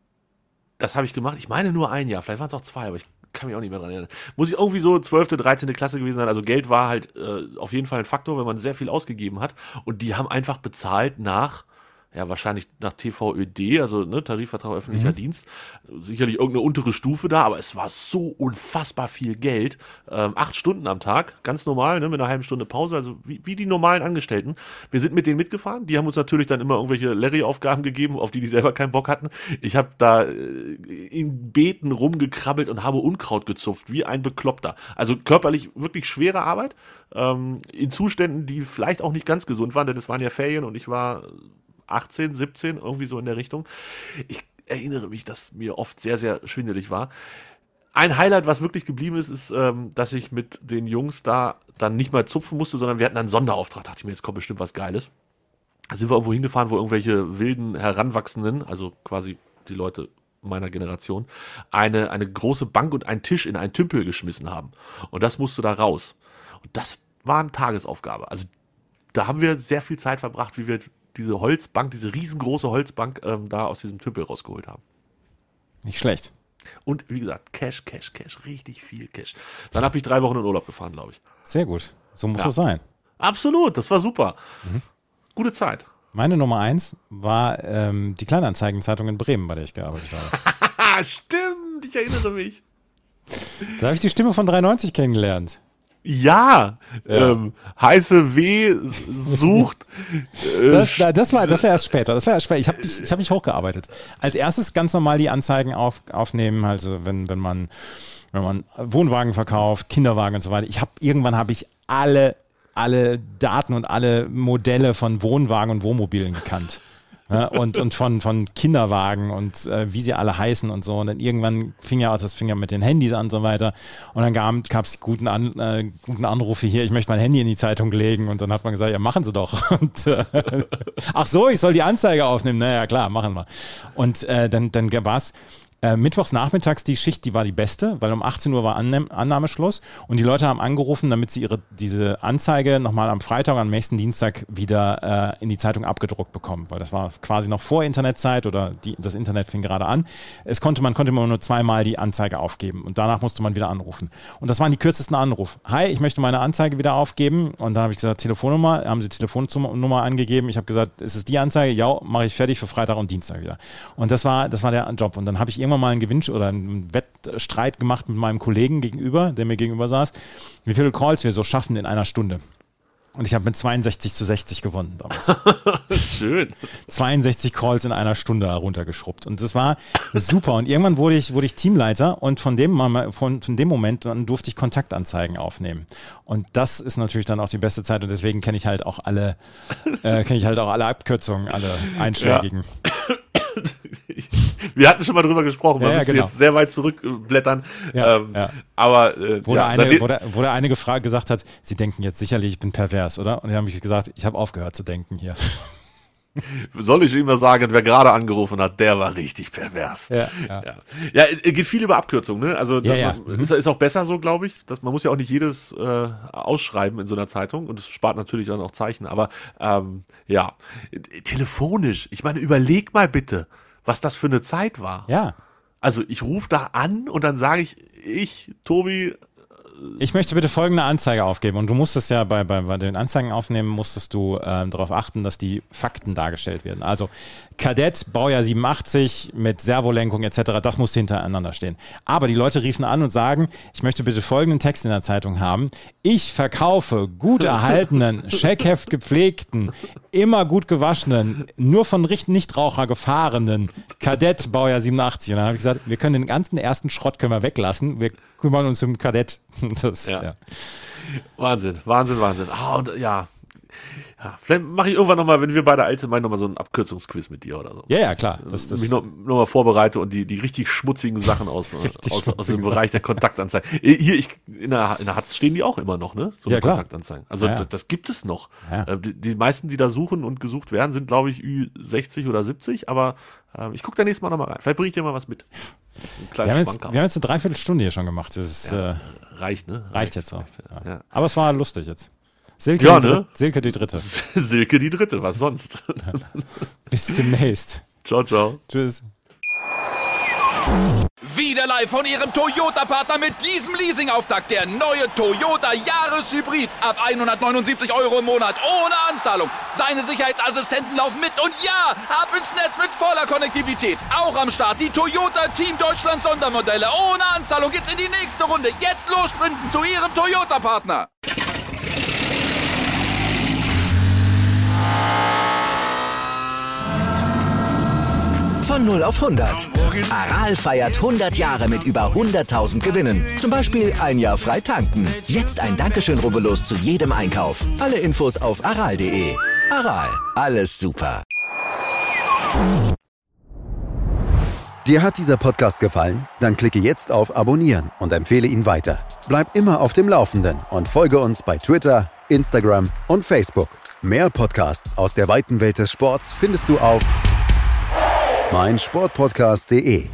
S7: das habe ich gemacht. Ich meine nur ein Jahr, vielleicht waren es auch zwei, aber ich kann mich auch nicht mehr dran erinnern. Muss ich irgendwie so zwölfte, dreizehnte Klasse gewesen sein. Also Geld war halt äh, auf jeden Fall ein Faktor, wenn man sehr viel ausgegeben hat. Und die haben einfach bezahlt nach, ja wahrscheinlich nach T V Ö D, also ne, Tarifvertrag öffentlicher mhm. Dienst. Sicherlich irgendeine untere Stufe da, aber es war so unfassbar viel Geld. Ähm, acht Stunden am Tag, ganz normal, ne, mit einer halben Stunde Pause, also wie, wie die normalen Angestellten. Wir sind mit denen mitgefahren. Die haben uns natürlich dann immer irgendwelche Larry-Aufgaben gegeben, auf die die selber keinen Bock hatten. Ich habe da äh, in Beeten rumgekrabbelt und habe Unkraut gezupft, wie ein Bekloppter. Also körperlich wirklich schwere Arbeit, ähm, in Zuständen, die vielleicht auch nicht ganz gesund waren, denn es waren ja Ferien und ich war achtzehn, siebzehn, irgendwie so in der Richtung. Ich erinnere mich, dass mir oft sehr, sehr schwindelig war. Ein Highlight, was wirklich geblieben ist, ist, ähm, dass ich mit den Jungs da dann nicht mal zupfen musste, sondern wir hatten einen Sonderauftrag. Da dachte ich mir, jetzt kommt bestimmt was Geiles. Da sind wir irgendwo hingefahren, wo irgendwelche wilden Heranwachsenden, also quasi die Leute meiner Generation, eine, eine große Bank und einen Tisch in einen Tümpel geschmissen haben. Und das musste da raus. Und das war eine Tagesaufgabe. Also da haben wir sehr viel Zeit verbracht, wie wir diese Holzbank, diese riesengroße Holzbank ähm, da aus diesem Tümpel rausgeholt haben.
S6: Nicht schlecht.
S7: Und wie gesagt, Cash, Cash, Cash, richtig viel Cash. Dann habe ich drei Wochen in Urlaub gefahren, glaube ich.
S6: Sehr gut. So muss
S7: Ja.
S6: es sein.
S7: Absolut, das war super. Mhm. Gute Zeit.
S6: Meine Nummer eins war ähm, die Kleinanzeigenzeitung in Bremen, bei der ich gearbeitet habe.
S7: Stimmt, ich erinnere mich.
S6: Da habe ich die Stimme von dreiundneunzig kennengelernt.
S7: Ja,
S6: Ja.
S7: Ähm, heiße W sucht. Äh,
S6: Das, das war, das war erst später. Das war erst später. Ich habe mich, ich hab mich hochgearbeitet. Als erstes ganz normal die Anzeigen auf, aufnehmen, also wenn, wenn man, wenn man Wohnwagen verkauft, Kinderwagen und so weiter. Ich habe irgendwann habe ich alle, alle Daten und alle Modelle von Wohnwagen und Wohnmobilen gekannt. Ja, und und von, von Kinderwagen und äh, wie sie alle heißen und so. Und dann irgendwann fing ja, das fing ja mit den Handys an und so weiter. Und dann gab es guten, an, äh, guten Anrufe hier, ich möchte mein Handy in die Zeitung legen. Und dann hat man gesagt, ja, machen Sie doch. Und, äh, ach so, ich soll die Anzeige aufnehmen. Naja, klar, machen wir. Und äh, dann, dann war es Äh, mittwochs nachmittags die Schicht, die war die beste, weil um achtzehn Uhr war Annehm- Annahmeschluss und die Leute haben angerufen, damit sie ihre diese Anzeige nochmal am Freitag und am nächsten Dienstag wieder äh, in die Zeitung abgedruckt bekommen, weil das war quasi noch vor Internetzeit oder die, das Internet fing gerade an. Es konnte, man konnte immer nur zweimal die Anzeige aufgeben und danach musste man wieder anrufen. Und das waren die kürzesten Anrufe. Hi, ich möchte meine Anzeige wieder aufgeben und dann habe ich gesagt, Telefonnummer, haben sie Telefonnummer angegeben. Ich habe gesagt, ist es die Anzeige? Ja, mache ich fertig für Freitag und Dienstag wieder. Und das war, das war der Job. Und dann habe ich irgendwann mal einen Gewinn oder einen Wettstreit gemacht mit meinem Kollegen gegenüber, der mir gegenüber saß, wie viele Calls wir so schaffen in einer Stunde. Und ich habe mit zweiundsechzig zu sechzig gewonnen damals.
S7: Schön.
S6: zweiundsechzig Calls in einer Stunde heruntergeschrubbt. Und das war super. Und irgendwann wurde ich, wurde ich Teamleiter und von dem, von, von dem Moment dann durfte ich Kontaktanzeigen aufnehmen. Und das ist natürlich dann auch die beste Zeit und deswegen kenne ich halt auch alle, äh, kenne ich halt auch alle Abkürzungen, alle einschlägigen.
S7: Ja. Wir hatten schon mal drüber gesprochen, man
S6: ja, ja,
S7: müsste
S6: genau.
S7: jetzt sehr weit zurückblättern.
S6: Ja,
S7: ähm,
S6: ja.
S7: Aber äh,
S6: wo,
S7: ja,
S6: der eine,
S7: dann,
S6: wo, der, wo der eine gefragt, gesagt hat, Sie denken jetzt sicherlich, ich bin pervers, oder? Und dann habe ich gesagt, ich habe aufgehört zu denken hier.
S7: soll ich ihm mal sagen, wer gerade angerufen hat, der war richtig pervers.
S6: Ja, ja.
S7: ja. ja es geht viel über Abkürzungen, ne? Also
S6: Ja, ja.
S7: man, ist, ist auch besser so, glaube ich. Dass, man muss ja auch nicht jedes äh, ausschreiben in so einer Zeitung und es spart natürlich dann auch Zeichen. Aber ähm, ja, telefonisch, ich meine, überleg mal bitte, was das für eine Zeit war.
S6: Ja.
S7: Also ich rufe da an und dann sage ich, ich, Tobi,
S6: Ich möchte bitte folgende Anzeige aufgeben. Und du musstest ja bei, bei, bei den Anzeigen aufnehmen, musstest du ähm, darauf achten, dass die Fakten dargestellt werden. Also Kadett, Baujahr siebenundachtzig mit Servolenkung et cetera, das muss hintereinander stehen. Aber die Leute riefen an und sagen, ich möchte bitte folgenden Text in der Zeitung haben. Ich verkaufe gut erhaltenen, Scheckheft gepflegten, immer gut gewaschenen, nur von Nichtraucher gefahrenen Kadett, Baujahr siebenundachtzig. Und dann habe ich gesagt, wir können den ganzen ersten Schrott können wir weglassen. Wir kümmern uns um Kadett. Das,
S7: Ja.
S6: ja.
S7: Wahnsinn, Wahnsinn, Wahnsinn. Ah, und ja. Ja, vielleicht mache ich irgendwann nochmal, wenn wir beide alt sind, nochmal so ein Abkürzungsquiz mit dir oder so.
S6: Ja, ja, klar. Das, das,
S7: mich nochmal noch vorbereite und die, die richtig schmutzigen Sachen aus,
S6: Richtig
S7: aus, aus dem
S6: schmutzige
S7: Bereich der Kontaktanzeigen. Hier, ich, in der, in der Hatz stehen die auch immer noch, ne? So eine
S6: Ja, klar.
S7: Kontaktanzeigen. Also
S6: Ja, ja.
S7: das, das gibt es noch.
S6: Ja.
S7: Äh, Die, die meisten, die da suchen und gesucht werden, sind, glaube ich, Ü sechzig oder siebzig, aber äh, ich gucke da nächstes Mal nochmal rein. Vielleicht bringe ich dir mal was mit. Ein
S6: wir,
S7: kleines
S6: haben jetzt,
S7: Schwanker.
S6: wir haben jetzt eine Dreiviertelstunde hier schon gemacht. Das ist,
S7: Ja,
S6: äh,
S7: Reicht, ne?
S6: Reicht jetzt auch. Ja.
S7: Ja.
S6: Aber es war lustig jetzt. Silke,
S7: Ja,
S6: die,
S7: ne?
S6: Dritte, Silke die Dritte.
S7: Silke die Dritte, was sonst?
S6: Bis demnächst.
S7: Ciao, ciao.
S6: Tschüss.
S2: Wieder live von Ihrem Toyota-Partner mit diesem Leasing-Auftakt. Der neue Toyota Jahreshybrid. Ab hundertneunundsiebzig Euro im Monat. Ohne Anzahlung. Seine Sicherheitsassistenten laufen mit. Und ja, ab ins Netz mit voller Konnektivität. Auch am Start die Toyota Team Deutschland Sondermodelle. Ohne Anzahlung geht's in die nächste Runde. Jetzt los sprinten zu Ihrem Toyota-Partner.
S3: Von null auf hundert. Aral feiert hundert Jahre mit über hunderttausend Gewinnen. Zum Beispiel ein Jahr frei tanken. Jetzt ein Dankeschön, rubbellos zu jedem Einkauf. Alle Infos auf aral punkt de. Aral, alles super.
S5: Dir hat dieser Podcast gefallen? Dann klicke jetzt auf Abonnieren und empfehle ihn weiter. Bleib immer auf dem Laufenden und folge uns bei Twitter, Instagram und Facebook. Mehr Podcasts aus der weiten Welt des Sports findest du auf mein Sportpodcast punkt de.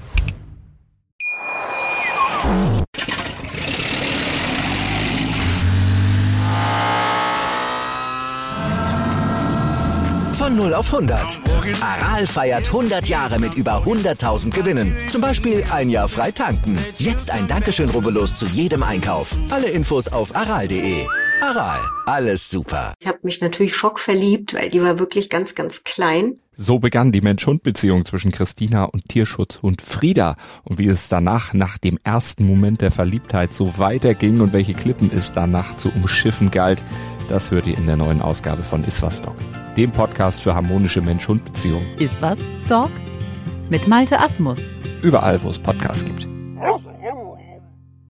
S3: Von null auf hundert. Aral feiert hundert Jahre mit über hunderttausend Gewinnen. Zum Beispiel ein Jahr frei tanken. Jetzt ein Dankeschön, rubbellos zu jedem Einkauf. Alle Infos auf aral punkt de. Aral, alles super.
S8: Ich habe mich natürlich schockverliebt, weil die war wirklich ganz, ganz klein.
S9: So begann die Mensch-Hund-Beziehung zwischen Christina und Tierschutzhund Frieda. Und wie es danach, nach dem ersten Moment der Verliebtheit, so weiterging und welche Klippen es danach zu umschiffen galt, das hört ihr in der neuen Ausgabe von Iswas Dog, dem Podcast für harmonische Mensch-Hund-Beziehungen.
S10: Iswas Dog? Mit Malte Asmus.
S9: Überall, wo es Podcasts gibt.